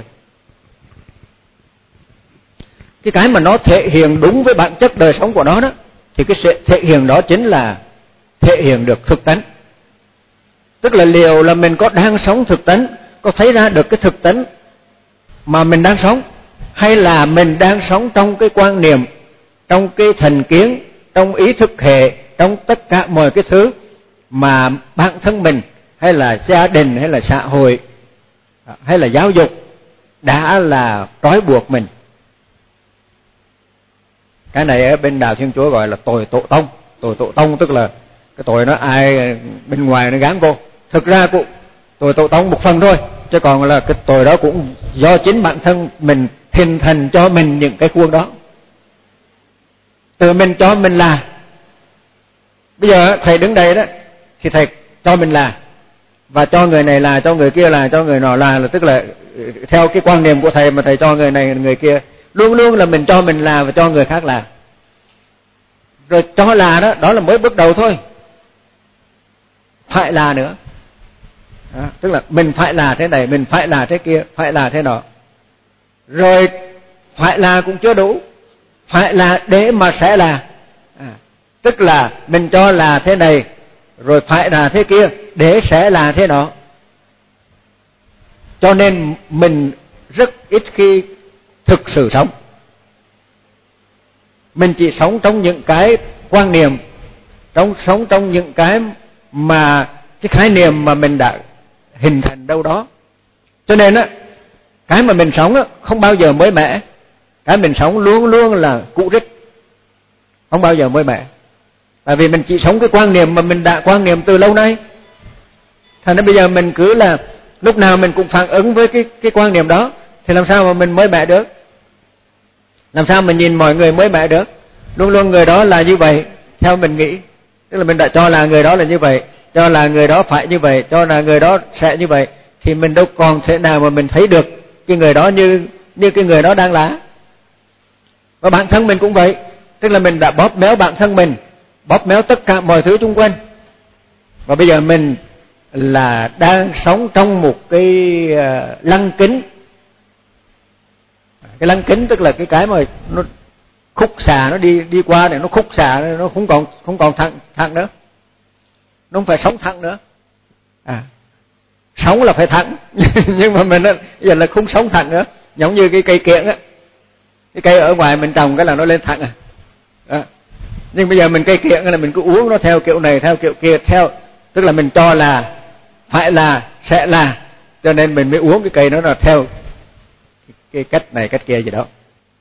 Cái cái mà nó thể hiện đúng với bản chất đời sống của nó đó, thì cái sự thể hiện đó chính là thể hiện được thực tánh. Tức là liệu là mình có đang sống thực tánh, có thấy ra được cái thực tánh mà mình đang sống, hay là mình đang sống trong cái quan niệm, trong cái thành kiến, trong ý thức hệ, trong tất cả mọi cái thứ mà bản thân mình, hay là gia đình, hay là xã hội, hay là giáo dục đã là trói buộc mình. Cái này ở bên Đạo Thiên Chúa gọi là tội tổ tông. Tội tổ tông tức là cái tội nó ai bên ngoài nó gán vô. Thực ra cũng tội tổ tông một phần thôi, chứ còn là cái tội đó cũng do chính bản thân mình hình thành cho mình những cái khuôn đó. Từ mình cho mình là. Bây giờ thầy đứng đây đó thì thầy cho mình là, và cho người này là, cho người kia là, cho người nọ là, là tức là theo cái quan niệm của thầy mà thầy cho người này người kia, luôn luôn là mình cho mình là và cho người khác là. Rồi cho là đó, đó là mới bước đầu thôi. Phải là nữa. Đó, tức là mình phải là thế này, mình phải là thế kia, phải là thế nọ. Rồi phải là cũng chưa đủ, phải là để mà sẽ là. À, tức là mình cho là thế này, rồi phải là thế kia, để sẽ là thế nọ. Cho nên mình rất ít khi thực sự sống. Mình chỉ sống trong những cái quan niệm, trong sống trong những cái mà cái khái niệm mà mình đã hình thành đâu đó. Cho nên á, cái mà mình sống á không bao giờ mới mẻ. Cái mình sống luôn luôn là cũ rích, không bao giờ mới mẻ. Tại vì mình chỉ sống cái quan niệm mà mình đã quan niệm từ lâu nay. Thành ra bây giờ mình cứ là lúc nào mình cũng phản ứng với cái cái quan niệm đó, thì làm sao mà mình mới mẻ được? Làm sao mình nhìn mọi người mới mẻ được? Luôn luôn người đó là như vậy theo mình nghĩ. Tức là mình đã cho là người đó là như vậy, cho là người đó phải như vậy, cho là người đó sẽ như vậy, thì mình đâu còn thể nào mà mình thấy được cái người đó như như cái người đó đang là. Và bản thân mình cũng vậy. Tức là mình đã bóp méo bản thân mình, bóp méo tất cả mọi thứ xung quanh. Và bây giờ mình là đang sống trong một cái lăng kính. Cái lăng kính tức là cái cái mà nó khúc xà nó đi đi qua này, nó khúc xà nó không còn không còn thẳng thẳng nữa. Nó không phải sống thẳng nữa. À, sống là phải thẳng nhưng mà mình giờ là không sống thẳng nữa, giống như cái cây kiểng á. Cái cây ở ngoài mình trồng cái là nó lên thẳng à. Đó. Nhưng bây giờ mình cây kiểng là mình cứ uống nó theo kiểu này theo kiểu kia, theo tức là mình cho là phải là sẽ là, cho nên mình mới uống cái cây nó là theo cái cách này cách kia gì đó.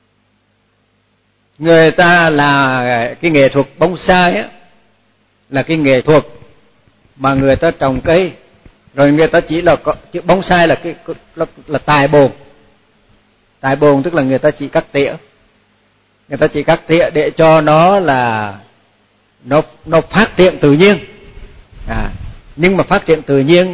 Người ta là cái nghệ thuật bonsai á, là cái nghệ thuật mà người ta trồng cây, rồi người ta chỉ là chữ bonsai là cái là, là tài bồn. Tài bồn tức là người ta chỉ cắt tỉa, người ta chỉ cắt tỉa để cho nó là nó nó phát triển tự nhiên. À, nhưng mà phát triển tự nhiên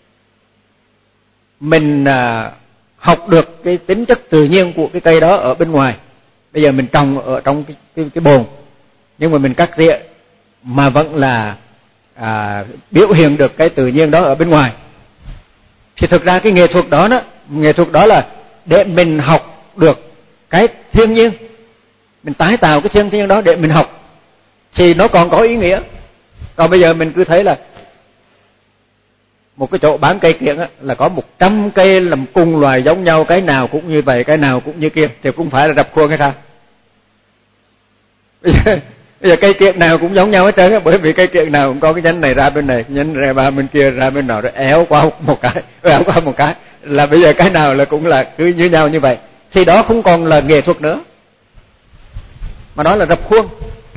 mình à, học được cái tính chất tự nhiên của cái cây đó ở bên ngoài. Bây giờ mình trồng ở trong cái cái, cái bồn, nhưng mà mình cắt tỉa mà vẫn là à, biểu hiện được cái tự nhiên đó ở bên ngoài. Thì thực ra cái nghệ thuật đó đó, nghệ thuật đó là để mình học được cái thiên nhiên, mình tái tạo cái thiên nhiên đó để mình học, thì nó còn có ý nghĩa. Còn bây giờ mình cứ thấy là một cái chỗ bán cây kiểng á, là có một trăm cây làm cùng loài giống nhau, cái nào cũng như vậy, cái nào cũng như kia, thì cũng phải là rập khuôn hay sao? Bây giờ, Bây giờ cây kiện nào cũng giống nhau hết trơn á, bởi vì cây kiện nào cũng có cái nhánh này ra bên này, nhánh ra ba bên kia ra bên nọ, rồi éo qua một cái, éo qua một cái, là bây giờ cái nào là cũng là cứ như nhau như vậy. Thì đó không còn là nghệ thuật nữa, mà đó là rập khuôn.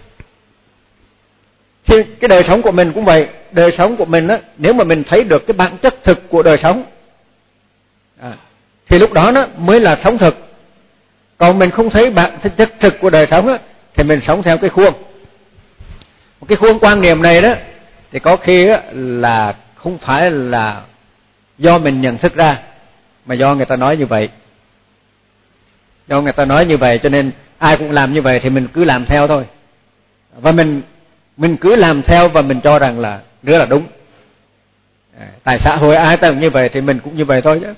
Thì cái đời sống của mình cũng vậy, đời sống của mình á, nếu mà mình thấy được cái bản chất thực của đời sống, à, thì lúc đó nó mới là sống thực. Còn mình không thấy bản chất thực của đời sống á, thì mình sống theo cái khuôn. Một cái khuôn quan niệm này đó, thì có khi á, là không phải là do mình nhận thức ra, mà do người ta nói như vậy. Do người ta nói như vậy cho nên ai cũng làm như vậy thì mình cứ làm theo thôi. Và mình mình cứ làm theo và mình cho rằng là rất là đúng. Tại xã hội ai ta cũng như vậy thì mình cũng như vậy thôi chứ.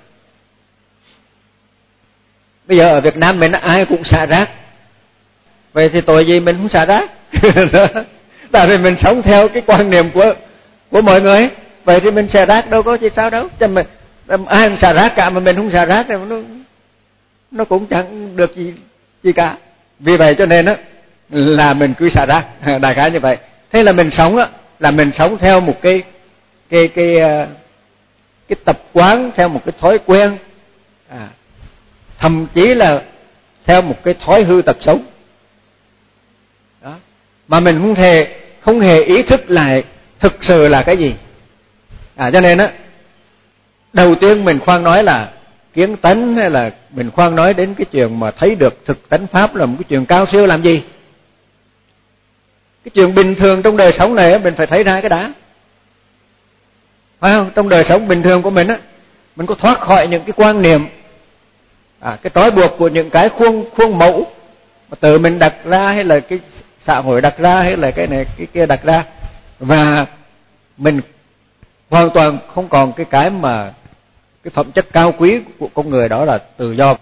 Bây giờ ở Việt Nam mình ai cũng xả rác, vậy thì tội gì mình không xả rác? Tại vì mình sống theo cái quan niệm của của mọi người, vậy thì mình xả rác đâu có gì sao đâu. Chứ mình ai cũng xả rác cả mà mình không xả rác thì nó nó cũng chẳng được gì gì cả. Vì vậy cho nên á là mình cứ xả rác, đại khái như vậy. Thế là mình sống á, là mình sống theo một cái cái cái cái tập quán, theo một cái thói quen, à, thậm chí là theo một cái thói hư tật xấu. Đó. Mà mình không hề không hề ý thức lại thực sự là cái gì. À, cho nên á, đầu tiên mình khoan nói là kiến tánh, hay là mình khoan nói đến cái chuyện mà thấy được thực tánh pháp là một cái chuyện cao siêu làm gì. Cái chuyện bình thường trong đời sống này mình phải thấy ra cái đã. Phải không? Trong đời sống bình thường của mình á, mình có thoát khỏi những cái quan niệm, à, cái trói buộc của những cái khuôn khuôn mẫu mà tự mình đặt ra, hay là cái xã hội đặt ra, hay là cái này cái kia đặt ra, và mình hoàn toàn không còn cái cái mà cái phẩm chất cao quý của con người, đó là tự do.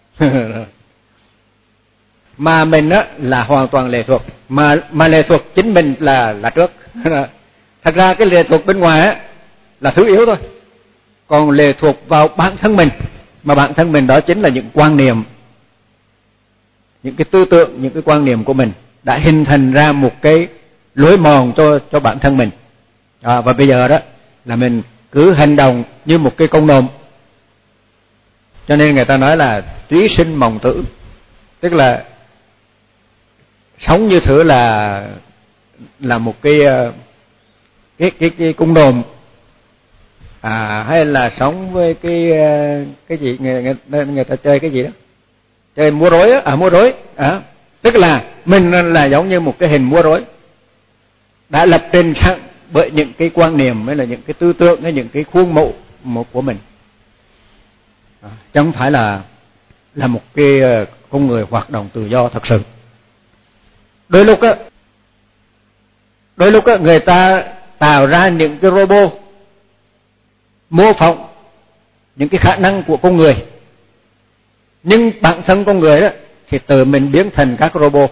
Mà mình á là hoàn toàn lệ thuộc, mà mà lệ thuộc chính mình là là trước. Thật ra cái lệ thuộc bên ngoài á là thứ yếu thôi, còn lệ thuộc vào bản thân mình, mà bản thân mình đó chính là những quan niệm, những cái tư tưởng, những cái quan niệm của mình đã hình thành ra một cái lối mòn cho cho bản thân mình. À, và bây giờ đó là mình cứ hành động như một cái con nôm. Cho nên người ta nói là túy sinh mồng tử, tức là sống như thử là là một cái cái cái cái con nôm, à, hay là sống với cái cái gì người, người, người ta chơi cái gì đó, chơi múa rối á, à múa rối, à, tức là mình là giống như một cái hình múa rối đã lập trình sẵn bởi những cái quan niệm, hay là những cái tư tưởng, hay những cái khuôn mẫu một của mình, à, chứ không phải là là một cái con người hoạt động tự do thật sự. Đôi lúc á, đôi lúc á người ta tạo ra những cái robot mô phỏng những cái khả năng của con người, nhưng bản thân con người đó thì tự mình biến thành các robot.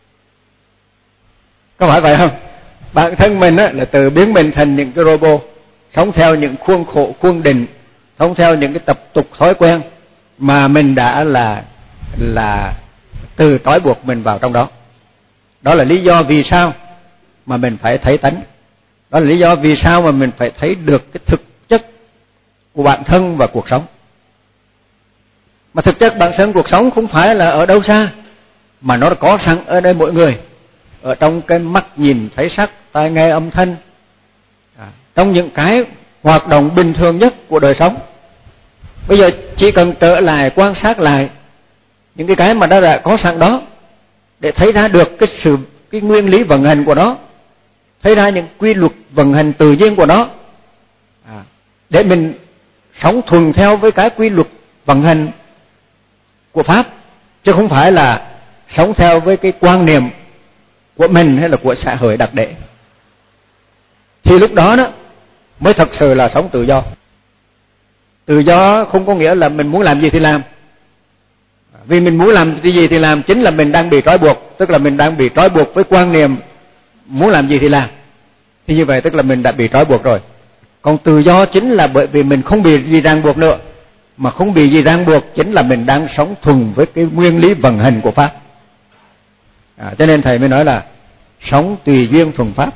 Có phải vậy không? Bản thân mình á là tự biến mình thành những cái robot, sống theo những khuôn khổ khuôn định, sống theo những cái tập tục thói quen mà mình đã là là từ trói buộc mình vào trong đó. Đó là lý do vì sao mà mình phải thấy tánh. Đó là lý do vì sao mà mình phải thấy được cái thực chất của bản thân và cuộc sống. Mà thực chất bản thân cuộc sống không phải là ở đâu xa, mà nó có sẵn ở đây mỗi người, ở trong cái mắt nhìn thấy sắc, tai nghe âm thanh, à, trong những cái hoạt động bình thường nhất của đời sống. Bây giờ chỉ cần trở lại quan sát lại những cái cái mà đã đã có sẵn đó, để thấy ra được cái sự cái nguyên lý vận hành của nó, thấy ra những quy luật vận hành tự nhiên của nó, à, để mình sống thuần theo với cái quy luật vận hành của pháp, chứ không phải là sống theo với cái quan niệm của mình hay là của xã hội đặt để. Thì lúc đó đó mới thật sự là sống tự do. Tự do không có nghĩa là mình muốn làm gì thì làm. Vì mình muốn làm gì thì làm chính là mình đang bị trói buộc, tức là mình đang bị trói buộc với quan niệm muốn làm gì thì làm. Thì như vậy tức là mình đã bị trói buộc rồi. Còn tự do chính là bởi vì mình không bị gì ràng buộc nữa, mà không bị gì ràng buộc chính là mình đang sống thuần với cái nguyên lý vận hành của pháp. À, cho nên thầy mới nói là sống tùy duyên thuần pháp.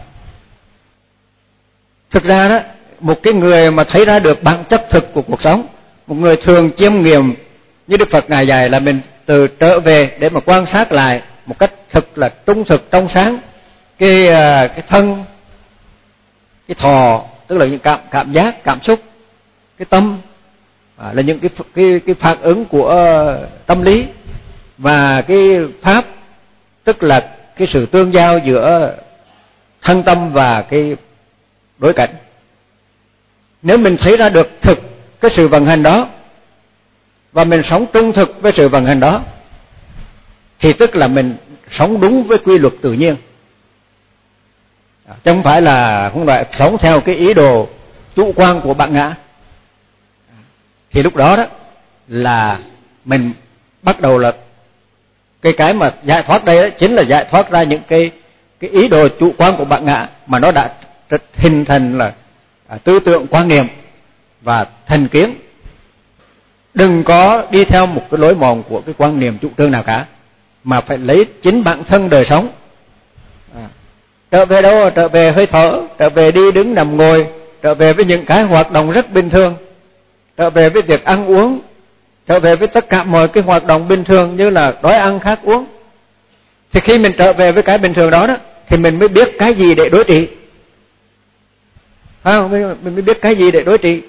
Thực ra đó, một cái người mà thấy ra được bản chất thực của cuộc sống, một người thường chiêm nghiệm như Đức Phật Ngài dạy là mình từ trở về để mà quan sát lại một cách thực là trung thực trong sáng cái cái thân, cái thọ, tức là những cảm cảm giác, cảm xúc, cái tâm à, là những cái cái cái phản ứng của tâm lý, và cái pháp tức là cái sự tương giao giữa thân tâm và cái đối cảnh. Nếu mình thấy ra được thực cái sự vận hành đó và mình sống trung thực với sự vận hành đó thì tức là mình sống đúng với quy luật tự nhiên, chứ không phải là không phải sống theo cái ý đồ chủ quan của bản ngã. Thì lúc đó đó là mình bắt đầu là cái cái mà giải thoát đây đó, chính là giải thoát ra những cái cái ý đồ chủ quan của bản ngã mà nó đã hình thành là à, tư tưởng quan niệm và thành kiến. Đừng có đi theo một cái lối mòn của cái quan niệm chủ trương nào cả, mà phải lấy chính bản thân đời sống. À, trở về đâu? Trở về hơi thở, trở về đi đứng nằm ngồi, trở về với những cái hoạt động rất bình thường, trở về với việc ăn uống, trở về với tất cả mọi cái hoạt động bình thường như là đói ăn khát uống. Thì khi mình trở về với cái bình thường đó đó thì mình mới biết cái gì để đối trị. Phải không? Mình mới biết cái gì để đối trị.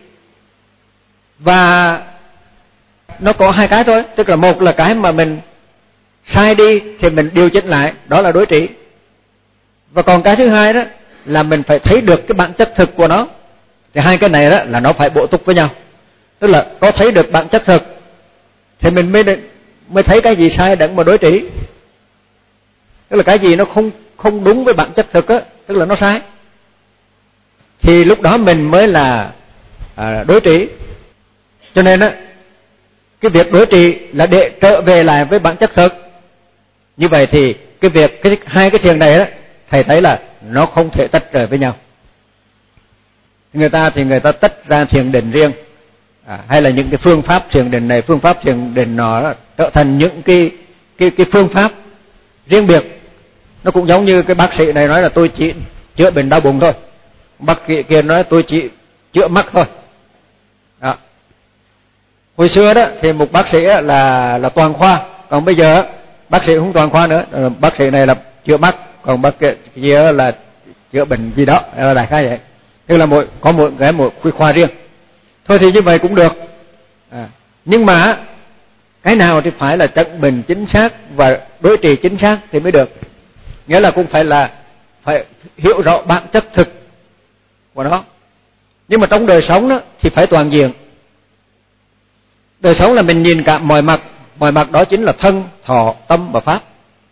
Và nó có hai cái thôi, tức là một là cái mà mình sai đi thì mình điều chỉnh lại, đó là đối trị. Và còn cái thứ hai đó là mình phải thấy được cái bản chất thực của nó. Thì hai cái này đó là nó phải bổ túc với nhau. Tức là có thấy được bản chất thực thì mình mới mới thấy cái gì sai để mà đối trị. Tức là cái gì nó không không đúng với bản chất thực á, tức là nó sai, thì lúc đó mình mới là à, đối trị. Cho nên á, cái việc đối trị là để trở về lại với bản chất thực. Như vậy thì cái việc cái hai cái thiền này đó, thầy thấy là nó không thể tách rời với nhau. Người ta thì người ta tách ra thiền định riêng, à, hay là những cái phương pháp thiền định này, phương pháp thiền định nó trở thành những cái cái cái phương pháp riêng biệt. Nó cũng giống như cái bác sĩ này nói là tôi chỉ chữa bệnh đau bụng thôi, bác sĩ kia nói tôi chỉ chữa mắt thôi. Đó. Hồi xưa đó thì một bác sĩ là là toàn khoa, còn bây giờ bác sĩ không toàn khoa nữa, bác sĩ này là chữa mắt, còn bác kia là chữa bệnh gì đó, là đại khái vậy. Tức là mỗi có một cái một khoa riêng. Thôi thì như vậy cũng được. À, nhưng mà cái nào thì phải là chẩn bệnh chính xác và đối trị chính xác thì mới được. Nghĩa là cũng phải là phải hiểu rõ bản chất thực của nó. Nhưng mà trong đời sống đó thì phải toàn diện. Đời sống là mình nhìn cả mọi mặt, mọi mặt đó chính là thân, thọ, tâm và pháp.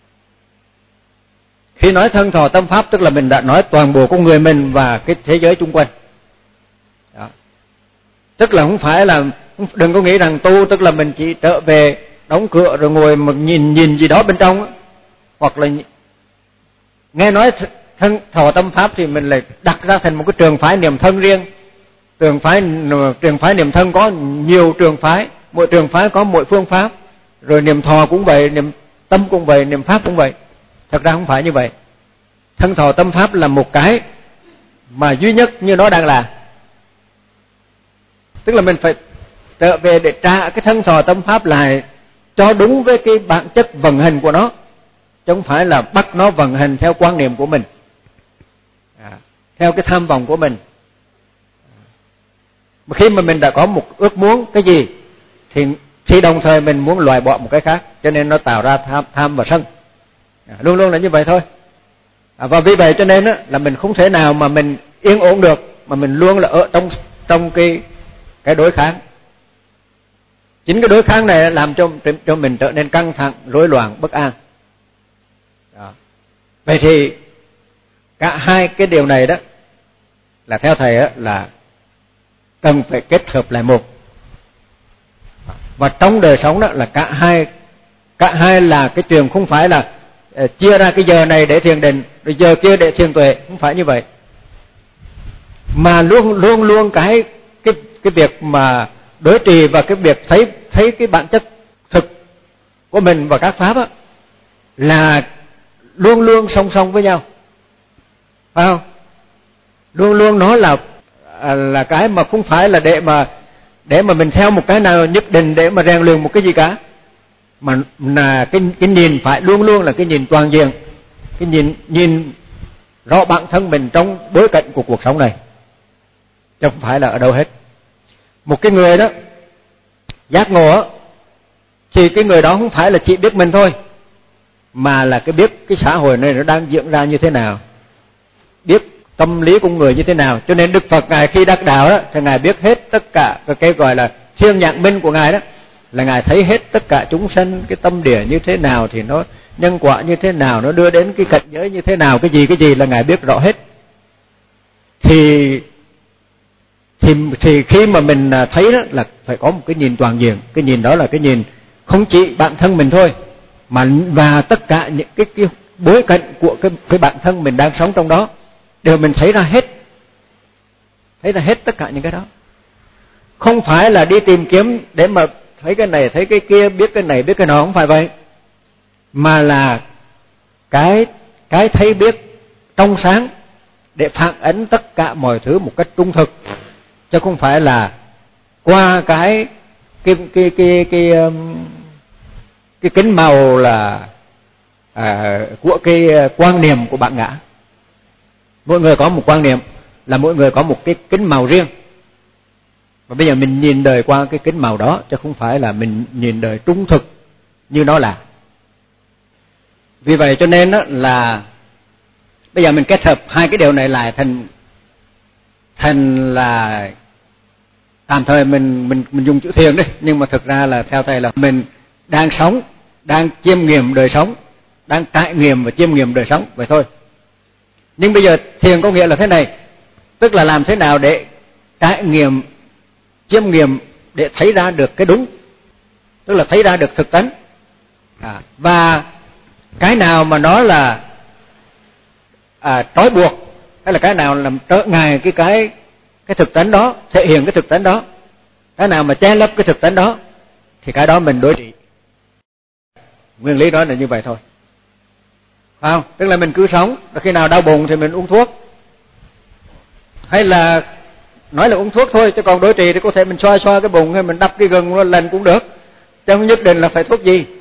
Khi nói thân, thọ, tâm, pháp tức là mình đã nói toàn bộ con người mình và cái thế giới xung quanh. Đó. Tức là không phải là, đừng có nghĩ rằng tu tức là mình chỉ trở về đóng cửa rồi ngồi mà nhìn nhìn gì đó bên trong, hoặc là nghe nói thân, thọ, tâm, pháp thì mình lại đặt ra thành một cái trường phái niệm thân riêng. Trường phái trường phái niệm thân có nhiều trường phái, mỗi trường phái có mỗi phương pháp, rồi niệm thọ cũng vậy, niệm tâm cũng vậy, niệm pháp cũng vậy. Thật ra không phải như vậy. Thân, thọ, tâm, pháp là một cái mà duy nhất như nó đang là. Tức là mình phải trở về để trả cái thân, thọ, tâm, pháp lại cho đúng với cái bản chất vận hành của nó, chứ không phải là bắt nó vận hành theo quan niệm của mình, à, theo cái tham vọng của mình. Mà khi mà mình đã có một ước muốn cái gì thì thì đồng thời mình muốn loại bỏ một cái khác, cho nên nó tạo ra tham, tham và sân. À, luôn luôn là như vậy thôi. À, và vì vậy cho nên á, là mình không thể nào mà mình yên ổn được, mà mình luôn là ở trong trong cái cái đối kháng. Chính cái đối kháng này làm cho cho mình trở nên căng thẳng, rối loạn, bất an. Đó. Vậy thì cả hai cái điều này đó là theo thầy á, là cần phải kết hợp lại một. Và trong đời sống đó là cả hai cả hai là cái chuyện không phải là uh, chia ra cái giờ này để thiền định, rồi giờ kia để thiền tuệ, không phải như vậy. Mà luôn luôn luôn cái cái cái việc mà đối trì và cái việc thấy thấy cái bản chất thực của mình và các pháp á là luôn luôn song song với nhau. phải không? Luôn luôn nó là là cái mà không phải là để mà để mà mình theo một cái nào nhất định để mà rèn luyện một cái gì cả, mà là cái cái nhìn phải luôn luôn là cái nhìn toàn diện, cái nhìn nhìn rõ bản thân mình trong bối cảnh của cuộc sống này, chứ không phải là ở đâu hết. Một cái người đó giác ngộ thì cái người đó không phải là chỉ biết mình thôi, mà là cái biết cái xã hội này nó đang diễn ra như thế nào, biết tâm lý của người như thế nào. Cho nên Đức Phật ngài khi đắc đạo đó thì ngài biết hết tất cả cái gọi là thiên nhãn minh của ngài đó, là ngài thấy hết tất cả chúng sanh cái tâm địa như thế nào, thì nó nhân quả như thế nào, nó đưa đến cái cảnh giới như thế nào, cái gì cái gì là ngài biết rõ hết. Thì thì thì khi mà mình thấy đó là phải có một cái nhìn toàn diện, cái nhìn đó là cái nhìn không chỉ bản thân mình thôi, mà và tất cả những cái, cái bối cảnh của cái cái bản thân mình đang sống trong đó đều mình thấy ra hết, thấy ra hết tất cả những cái đó. Không phải là đi tìm kiếm để mà thấy cái này thấy cái kia, biết cái này biết cái nọ, không phải vậy, mà là cái cái thấy biết trong sáng để phản ánh tất cả mọi thứ một cách trung thực, chứ không phải là qua cái cái cái cái cái cái, cái kính màu là à, của cái quan niệm của bạn ngã. Mỗi người có một quan niệm, là mỗi người có một cái kính màu riêng, và bây giờ mình nhìn đời qua cái kính màu đó, chứ không phải là mình nhìn đời trung thực như nó là. Vì vậy cho nên đó là bây giờ mình kết hợp hai cái điều này lại thành thành là tạm thời mình mình mình dùng chữ thiền đấy, nhưng mà thực ra là theo thầy là mình đang sống, đang chiêm nghiệm đời sống, đang trải nghiệm và chiêm nghiệm đời sống vậy thôi. Nhưng bây giờ thiền có nghĩa là thế này, tức là làm thế nào để trải nghiệm, chiêm nghiệm, để thấy ra được cái đúng, tức là thấy ra được thực tánh. À, và cái nào mà nó là à, trói buộc, hay là cái nào làm trở ngại cái cái cái thực tánh đó, thể hiện cái thực tánh đó, cái nào mà che lấp cái thực tánh đó, thì cái đó mình đối trị. Nguyên lý đó là như vậy thôi, phải không? Tức là mình cứ sống, khi nào đau bụng thì mình uống thuốc, hay là nói là uống thuốc thôi, chứ còn đối trị thì có thể mình xoa xoa cái bụng hay mình đắp cái gừng một lần cũng được, chứ không nhất định là phải thuốc gì.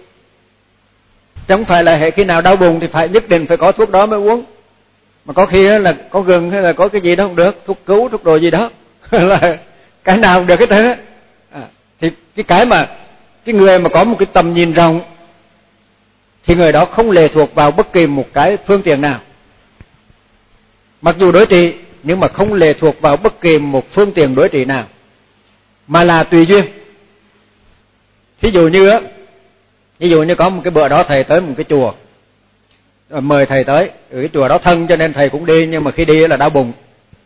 Chứ không phải là hệ khi nào đau bụng thì phải nhất định phải có thuốc đó mới uống, mà có khi là có gừng hay là có cái gì đó không được, thuốc cứu, thuốc đồ gì đó là cái nào cũng được hết thế. À, thì cái cái mà cái người mà có một cái tầm nhìn rộng thì người đó không lệ thuộc vào bất kỳ một cái phương tiện nào, mặc dù đối trị nhưng mà không lệ thuộc vào bất kỳ một phương tiện đối trị nào, mà là tùy duyên. Thí dụ như á, ví dụ như có một cái bữa đó thầy tới một cái chùa, mời thầy tới, ở cái chùa đó thân cho nên thầy cũng đi, nhưng mà khi đi là đau bụng.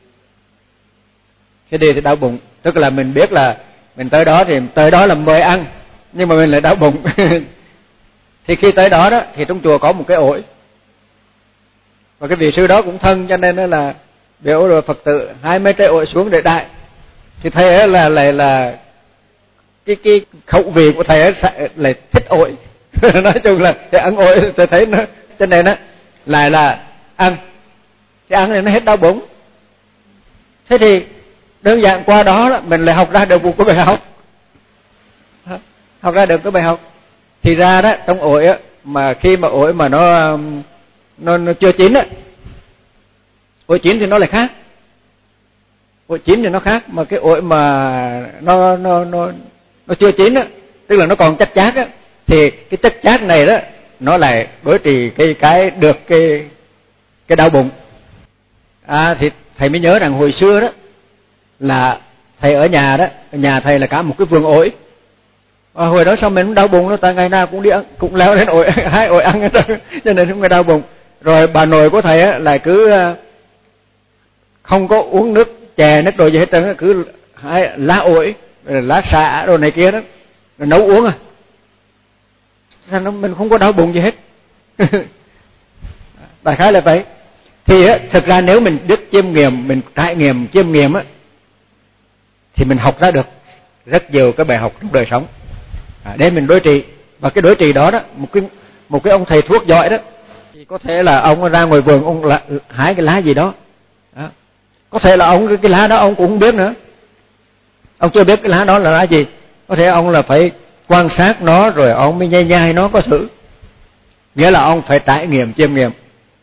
Khi đi thì đau bụng, tức là mình biết là mình tới đó thì tới đó là mời ăn, nhưng mà mình lại đau bụng. Thì khi tới đó đó thì trong chùa có một cái ổi, và cái vị sư đó cũng thân cho nên là biểu rồi Phật tử hai mấy trái ổi xuống để đại. Thì thầy ấy là lại là cái cái khẩu vị của thầy ấy lại thích ổi. Nói chung là cái ăn ổi tôi thấy nó, cho nên á lại là ăn, cái ăn này nó hết đau bụng. Thế thì đơn giản qua đó, đó mình lại học ra được một cái bài học, học ra được cái bài học. Thì ra đó trong ổi á, mà khi mà ổi mà nó nó, nó chưa chín á, ổi chín thì nó lại khác, ổi chín thì nó khác, mà cái ổi mà nó nó nó nó chưa chín á, tức là nó còn chất chát á, thì cái chất chát này đó nó lại đối trị cái cái được cái cái đau bụng. À thì thầy mới nhớ rằng hồi xưa đó là thầy ở nhà đó, nhà thầy là cả một cái vườn ổi. À, hồi đó sao mình cũng đau bụng đó, tại ngày nào cũng đi ăn, cũng leo lên ổi, hái ổi ăn hết trơn, cho nên không có đau bụng. Rồi bà nội của thầy á là cứ không có uống nước chè nước đồ gì hết trơn, cứ hái lá ổi, lá xạ đồ này kia đó, rồi nấu uống à. Sao nó mình không có đau bụng gì hết. Đại khái là vậy. Thì á, thực ra nếu mình biết chiêm nghiệm, mình trải nghiệm chiêm nghiệm á, thì mình học ra được rất nhiều cái bài học trong đời sống. À, để mình đối trị. Và cái đối trị đó đó, một cái một cái ông thầy thuốc giỏi đó, thì thì có thể là ông ra ngoài vườn ông là, hái cái lá gì đó. Đó, có thể là ông cái lá đó ông cũng không biết nữa, ông chưa biết cái lá đó là lá gì. Có thể ông là phải quan sát nó rồi ông mới nhai nhai nó có thử, nghĩa là ông phải trải nghiệm chiêm nghiệm.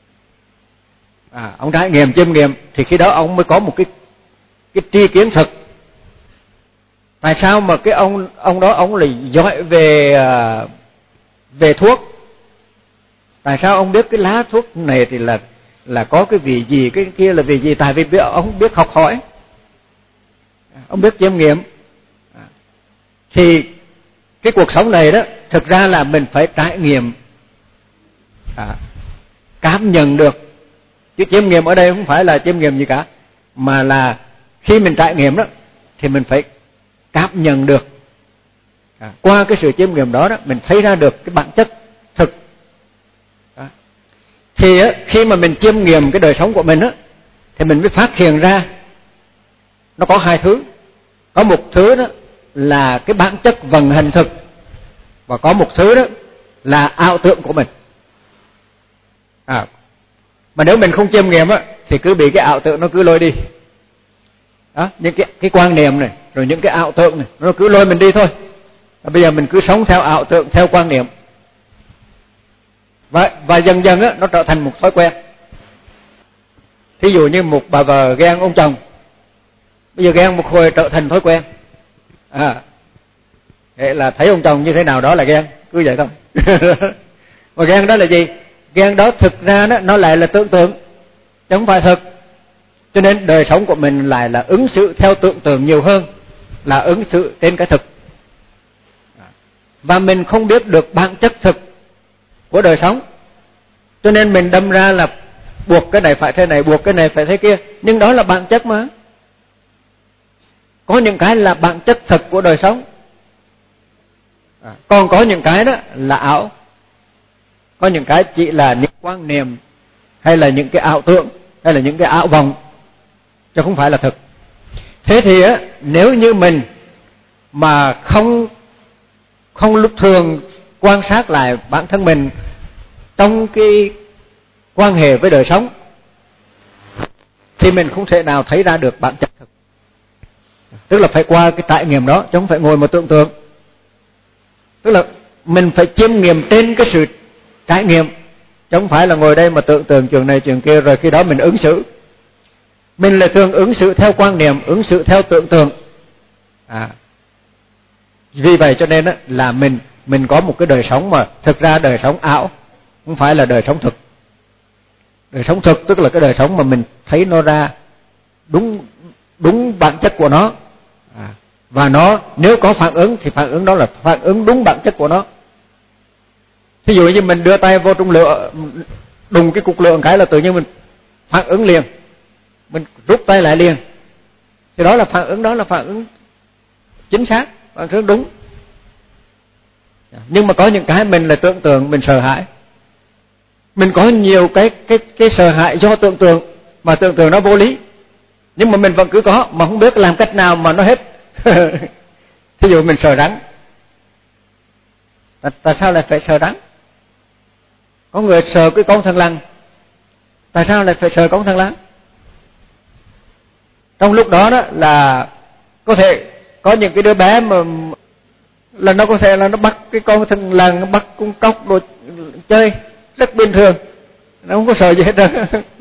À, ông trải nghiệm chiêm nghiệm thì khi đó ông mới có một cái cái tri kiến thực. Tại sao mà cái ông ông đó ông lại giỏi về về thuốc? Tại sao ông biết cái lá thuốc này thì là là có cái vị gì, cái kia là vị gì? Tại vì biết, ông biết học hỏi, ông biết chiêm nghiệm. Thì cái cuộc sống này đó thực ra là mình phải trải nghiệm, à, cảm nhận được. Chứ chiêm nghiệm ở đây không phải là chiêm nghiệm gì cả, mà là khi mình trải nghiệm đó thì mình phải cảm nhận được. À, qua cái sự chiêm nghiệm đó đó mình thấy ra được cái bản chất thực. Đó. Thì á, khi mà mình chiêm nghiệm cái đời sống của mình á, thì mình mới phát hiện ra nó có hai thứ. Có một thứ đó là cái bản chất vận hành thực, và có một thứ đó là ảo tưởng của mình. À, mà nếu mình không chiêm nghiệm á thì cứ bị cái ảo tưởng nó cứ lôi đi. Đó, những cái cái quan niệm này rồi những cái ảo tưởng này nó cứ lôi mình đi thôi. Và bây giờ mình cứ sống theo ảo tưởng, theo quan niệm, và và dần dần á nó trở thành một thói quen. Thí dụ như một bà vợ ghen ông chồng, bây giờ ghen một hồi trở thành thói quen. À, thế là thấy ông chồng như thế nào đó là ghen, cứ vậy thôi. Mà ghen đó là gì? Ghen đó thực ra đó, nó lại là tưởng tượng, chứ không phải thật. Cho nên đời sống của mình lại là ứng xử theo tưởng tượng nhiều hơn là ứng xử trên cái thực. Và mình không biết được bản chất thực của đời sống, cho nên mình đâm ra là buộc cái này phải thế này, buộc cái này phải thế kia. Nhưng đó là bản chất mà. Có những cái là bản chất thực của đời sống, à, còn có những cái đó là ảo. Có những cái chỉ là những quan niệm, hay là những cái ảo tưởng, hay là những cái ảo vọng, chứ không phải là thực. Thế thì á, nếu như mình mà không không lúc thường quan sát lại bản thân mình trong cái quan hệ với đời sống, thì mình không thể nào thấy ra được bản chất thực. Tức là phải qua cái trải nghiệm đó, chứ không phải ngồi mà tưởng tượng. Tức là mình phải chiêm nghiệm trên cái sự trải nghiệm, chứ không phải là ngồi đây mà tưởng tượng chuyện này chuyện kia rồi khi đó mình ứng xử. Mình lại thường ứng xử theo quan niệm, ứng xử theo tưởng tượng. À, vì vậy cho nên là mình mình có một cái đời sống mà thực ra đời sống ảo, không phải là đời sống thực. Đời sống thực tức là cái đời sống mà mình thấy nó ra đúng đúng bản chất của nó. À, và nó nếu có phản ứng thì phản ứng đó là phản ứng đúng bản chất của nó. Thí dụ như mình đưa tay vô trong lửa, đùng cái cục lửa một cái là tự nhiên mình phản ứng liền, mình rút tay lại liền, thì đó là phản ứng, đó là phản ứng chính xác, phản ứng đúng. Nhưng mà có những cái mình là tưởng tượng, mình sợ hãi. Mình có nhiều cái cái cái sợ hãi do tưởng tượng, mà tưởng tượng nó vô lý, nhưng mà mình vẫn cứ có, mà không biết làm cách nào mà nó hết. Thí dụ mình sợ rắn, tại, tại sao lại phải sợ rắn? Có người sợ cái con thằn lằn, tại sao lại phải sợ con thằn lằn? Trong lúc đó đó là có thể có những cái đứa bé mà là nó có thể là nó bắt cái con thằn lằn, nó bắt con cóc đồ chơi rất bình thường, nó không có sợ gì hết đâu.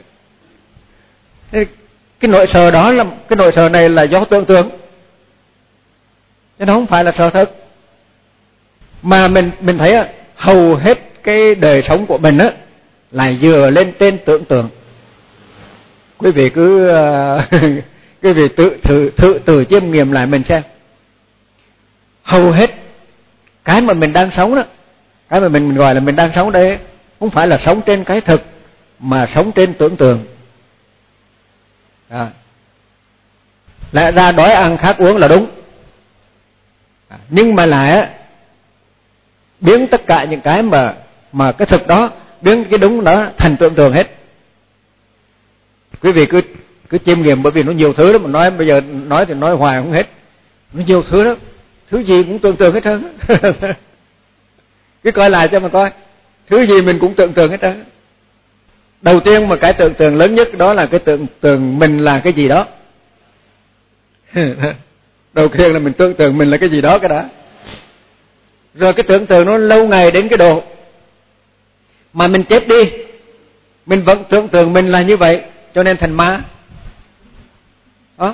Cái nỗi sợ đó là cái nỗi sợ này là do tưởng tượng, chứ nó không phải là sợ thật. Mà mình mình thấy hầu hết cái đời sống của mình á là dựa lên trên tưởng tượng. Quý vị cứ quý vị tự thử tự tự chiêm nghiệm lại mình xem. Hầu hết cái mà mình đang sống đó, cái mà mình, mình gọi là mình đang sống đây, không phải là sống trên cái thực, mà sống trên tưởng tượng. À, lại ra đói ăn khát uống là đúng, à, nhưng mà lại biến tất cả những cái mà mà cái thực đó, biến cái đúng đó thành tưởng tượng hết. Quý vị cứ cứ chiêm nghiệm, bởi vì nó nhiều thứ đó mà nói bây giờ nói thì nói hoài không hết. Nó nhiều thứ đó, thứ gì cũng tưởng tượng hết trơn. Cứ coi lại cho mà coi, thứ gì mình cũng tưởng tượng hết trơn. Đầu tiên mà cái tưởng tượng lớn nhất đó là cái tưởng tượng mình là cái gì đó. Đầu tiên là mình tưởng tượng mình là cái gì đó cái đã. Rồi cái tưởng tượng nó lâu ngày đến cái độ mà mình chết đi, mình vẫn tưởng tượng mình là như vậy, cho nên thành ma. Đó.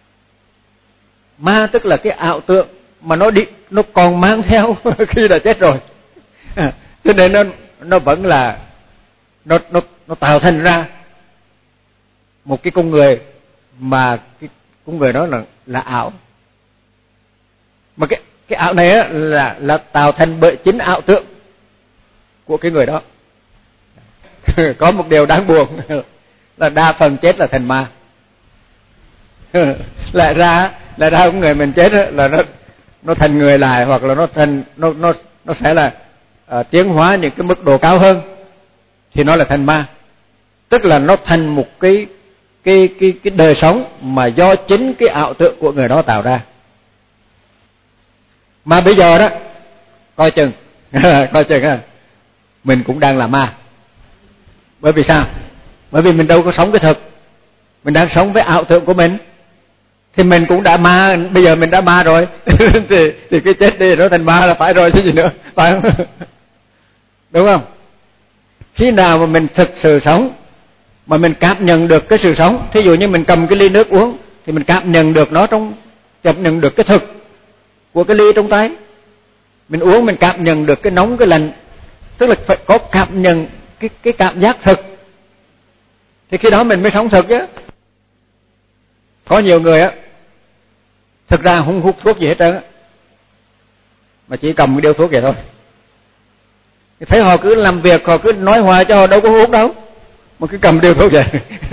Ma tức là cái ảo tượng mà nó đi, nó còn mang theo khi đã chết rồi. À, cho nên nó nó vẫn là nó nó nó tạo thành ra một cái con người mà cái con người đó là là ảo. Mà cái cái ảo này á là là tạo thành bởi chính ảo tượng của cái người đó. Có một điều đáng buồn là đa phần chết là thành ma. Lại ra lại ra con người mình chết là nó nó thành người lại, hoặc là nó thành nó nó nó sẽ là uh, tiến hóa những cái mức độ cao hơn thì nó là thành ma. Tức là nó thành một cái cái cái cái đời sống mà do chính cái ảo tượng của người đó tạo ra. Mà bây giờ đó coi chừng coi chừng á, mình cũng đang là ma. Bởi vì sao? Bởi vì mình đâu có sống cái thực, mình đang sống với ảo tưởng của mình. Thì mình cũng đã ma, bây giờ mình đã ma rồi thì thì cái chết đi nó thành ma là phải rồi chứ gì nữa, phải không? Đúng không? Khi nào mà mình thực sự sống, mà mình cảm nhận được cái sự sống, thí dụ như mình cầm cái ly nước uống thì mình cảm nhận được nó trong, cảm nhận được cái thực của cái ly trong tay. Mình uống mình cảm nhận được cái nóng cái lạnh, tức là phải có cảm nhận cái cái cảm giác thực, thì khi đó mình mới sống thực chứ. Có nhiều người á thực ra không hút thuốc gì hết trơn á, mà chỉ cầm cái điếu thuốc vậy thôi. Thấy họ cứ làm việc, họ cứ nói hoài cho họ đâu có hút đâu, mà cứ cầm điếu thuốc vậy.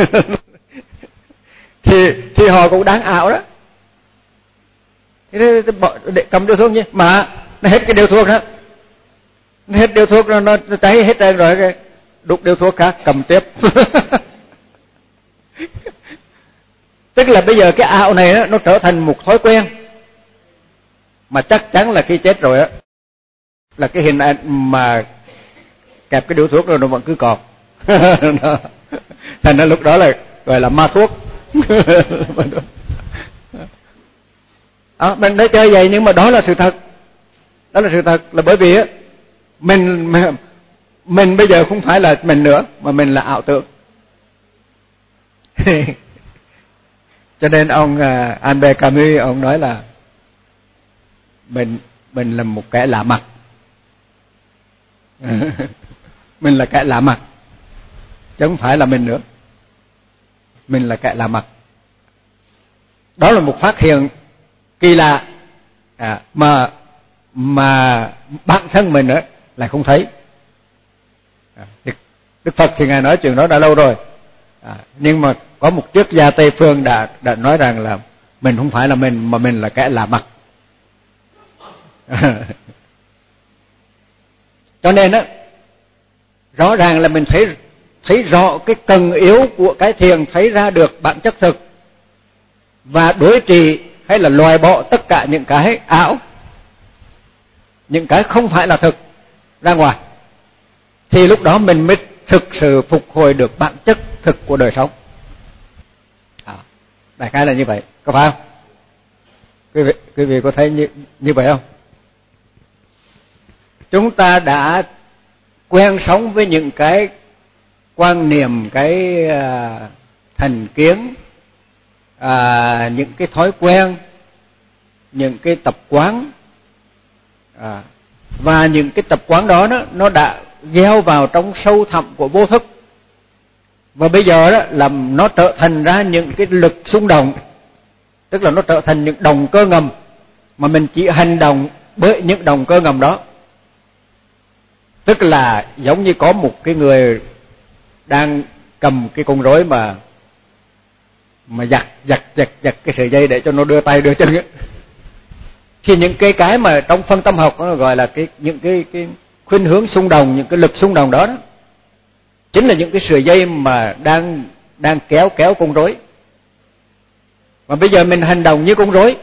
thì thì họ cũng đáng ảo đó. Thế để cầm điếu thuốc nhé, mà nó hết cái điếu thuốc đó, nó hết điếu thuốc nó, nó cháy hết trơn rồi, cái đục điếu thuốc khác cầm tiếp. Tức là bây giờ cái ảo này đó, nó trở thành một thói quen, mà chắc chắn là khi chết rồi á là cái hình ảnh mà kẹp cái điếu thuốc rồi nó vẫn cứ còn. Thành ra lúc đó là gọi là ma thuốc. Đó, mình đã chơi vậy nhưng mà đó là sự thật. Đó là sự thật, là bởi vì á mình mình bây giờ không phải là mình nữa, mà mình là ảo tưởng. Cho nên ông uh, Albert Camus ông nói là mình mình là một kẻ lạ mặt. Mình là kẻ lạ mặt chứ không phải là mình nữa. Mình là kẻ lạ mặt. Đó là một phát hiện kỳ lạ à, mà mà bản thân mình nữa lại không thấy. À, Đức Phật thì ngài nói chuyện đó đã lâu rồi. À, nhưng mà có một triết gia Tây phương đã đã nói rằng là mình không phải là mình, mà mình là kẻ lạ mặt. Cho nên á, rõ ràng là mình thấy thấy rõ cái cần yếu của cái thiền, thấy ra được bản chất thực và đối trị hay là loại bỏ tất cả những cái ảo, những cái không phải là thực ra ngoài, thì lúc đó mình mới thực sự phục hồi được bản chất thực của đời sống. À, đại khái là như vậy, có phải không? Quý vị, quý vị có thấy như, như vậy không? Chúng ta đã quen sống với những cái quan niệm, cái uh, thành kiến, uh, những cái thói quen, những cái tập quán, uh, và những cái tập quán đó, đó nó đã gieo vào trong sâu thẳm của vô thức, và bây giờ đó là nó trở thành ra những cái lực xung động, tức là nó trở thành những động cơ ngầm mà mình chỉ hành động bởi những động cơ ngầm đó. Tức là giống như có một cái người đang cầm cái con rối mà mà giật giật giật giật cái sợi dây để cho nó đưa tay đưa chân ấy. Thì những cái cái mà trong phân tâm học nó gọi là cái những cái cái khuynh hướng xung động, những cái lực xung động đó, đó chính là những cái sợi dây mà đang đang kéo kéo con rối. Và bây giờ mình hành động như con rối,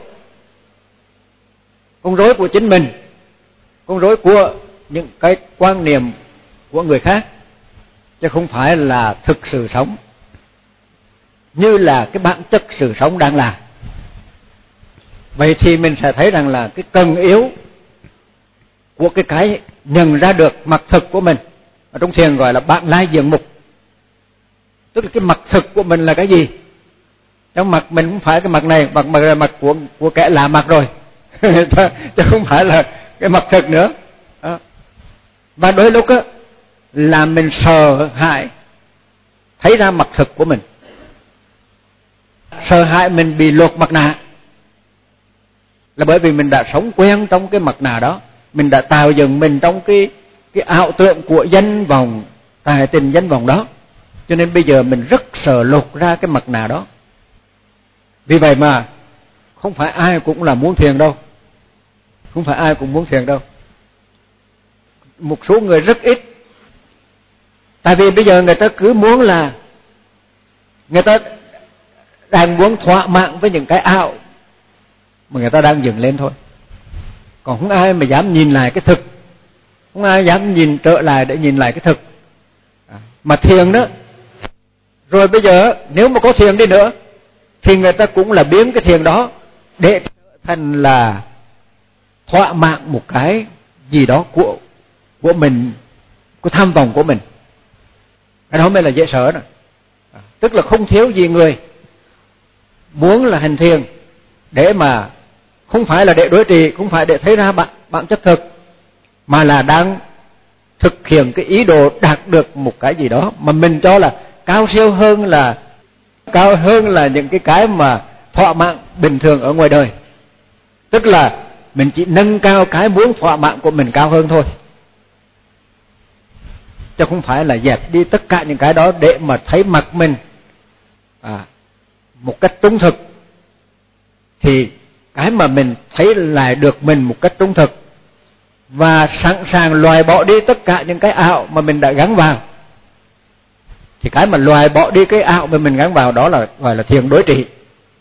con rối của chính mình, con rối của những cái quan niệm của người khác, chứ không phải là thực sự sống như là cái bản chất sự sống đang là. Vậy thì mình sẽ thấy rằng là cái cần yếu của cái cái nhận ra được mặt thực của mình, ở trong thiền gọi là bản lai diện mục, tức là cái mặt thực của mình là cái gì. Trong mặt mình không phải cái mặt này, mặt mặt là mặt của của kẻ lạ mặt rồi chứ không phải là cái mặt thực nữa. Đó. Và đôi lúc á là mình sợ hãi thấy ra mặt thực của mình, sợ hãi mình bị lột mặt nạ, là bởi vì mình đã sống quen trong cái mặt nạ đó, mình đã tạo dựng mình trong cái cái ảo tượng của danh vọng, tài tình danh vọng đó, cho nên bây giờ mình rất sợ lột ra cái mặt nạ đó. Vì vậy mà không phải ai cũng là muốn thiền đâu, không phải ai cũng muốn thiền đâu. Một số người rất ít, tại vì bây giờ người ta cứ muốn là người ta đang muốn thỏa mãn với những cái ảo mà người ta đang dựng lên thôi, còn không ai mà dám nhìn lại cái thực, không ai dám nhìn trở lại để nhìn lại cái thực. Mà thiền đó, rồi bây giờ nếu mà có thiền đi nữa thì người ta cũng là biến cái thiền đó để trở thành là thỏa mãn một cái gì đó của của mình, của tham vọng của mình. Cái đó mới là dễ sợ đó. Tức là không thiếu gì người muốn là hành thiền để mà không phải là để đối trị, không phải để thấy ra bản, bản chất thực, mà là đang thực hiện cái ý đồ đạt được một cái gì đó mà mình cho là cao siêu hơn, là cao hơn là những cái cái mà thỏa mãn bình thường ở ngoài đời. Tức là mình chỉ nâng cao cái muốn thỏa mãn của mình cao hơn thôi, chứ không phải là dẹp đi tất cả những cái đó để mà thấy mặt mình à, một cách trung thực. Thì cái mà mình thấy lại được mình một cách trung thực và sẵn sàng loại bỏ đi tất cả những cái ảo mà mình đã gắn vào, thì cái mà loại bỏ đi cái ảo mà mình gắn vào đó là gọi là thiền đối trị.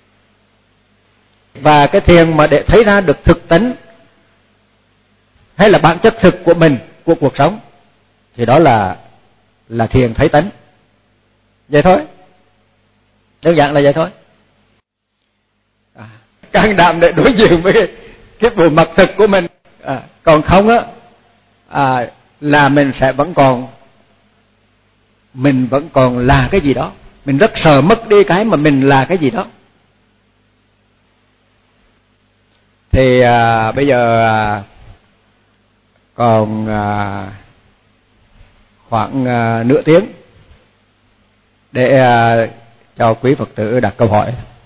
Và cái thiền mà để thấy ra được thực tánh hay là bản chất thực của mình, của cuộc sống, thì đó là là thiền thấy tánh. Vậy thôi, đơn giản là vậy thôi. À, can đảm để đối diện với cái, cái bộ mặt thực của mình. À, còn không á à, là mình sẽ vẫn còn mình vẫn còn là cái gì đó, mình rất sợ mất đi cái mà mình là cái gì đó. Thì à, bây giờ à, còn à, khoảng à, nửa tiếng để à, cho quý Phật tử đặt câu hỏi.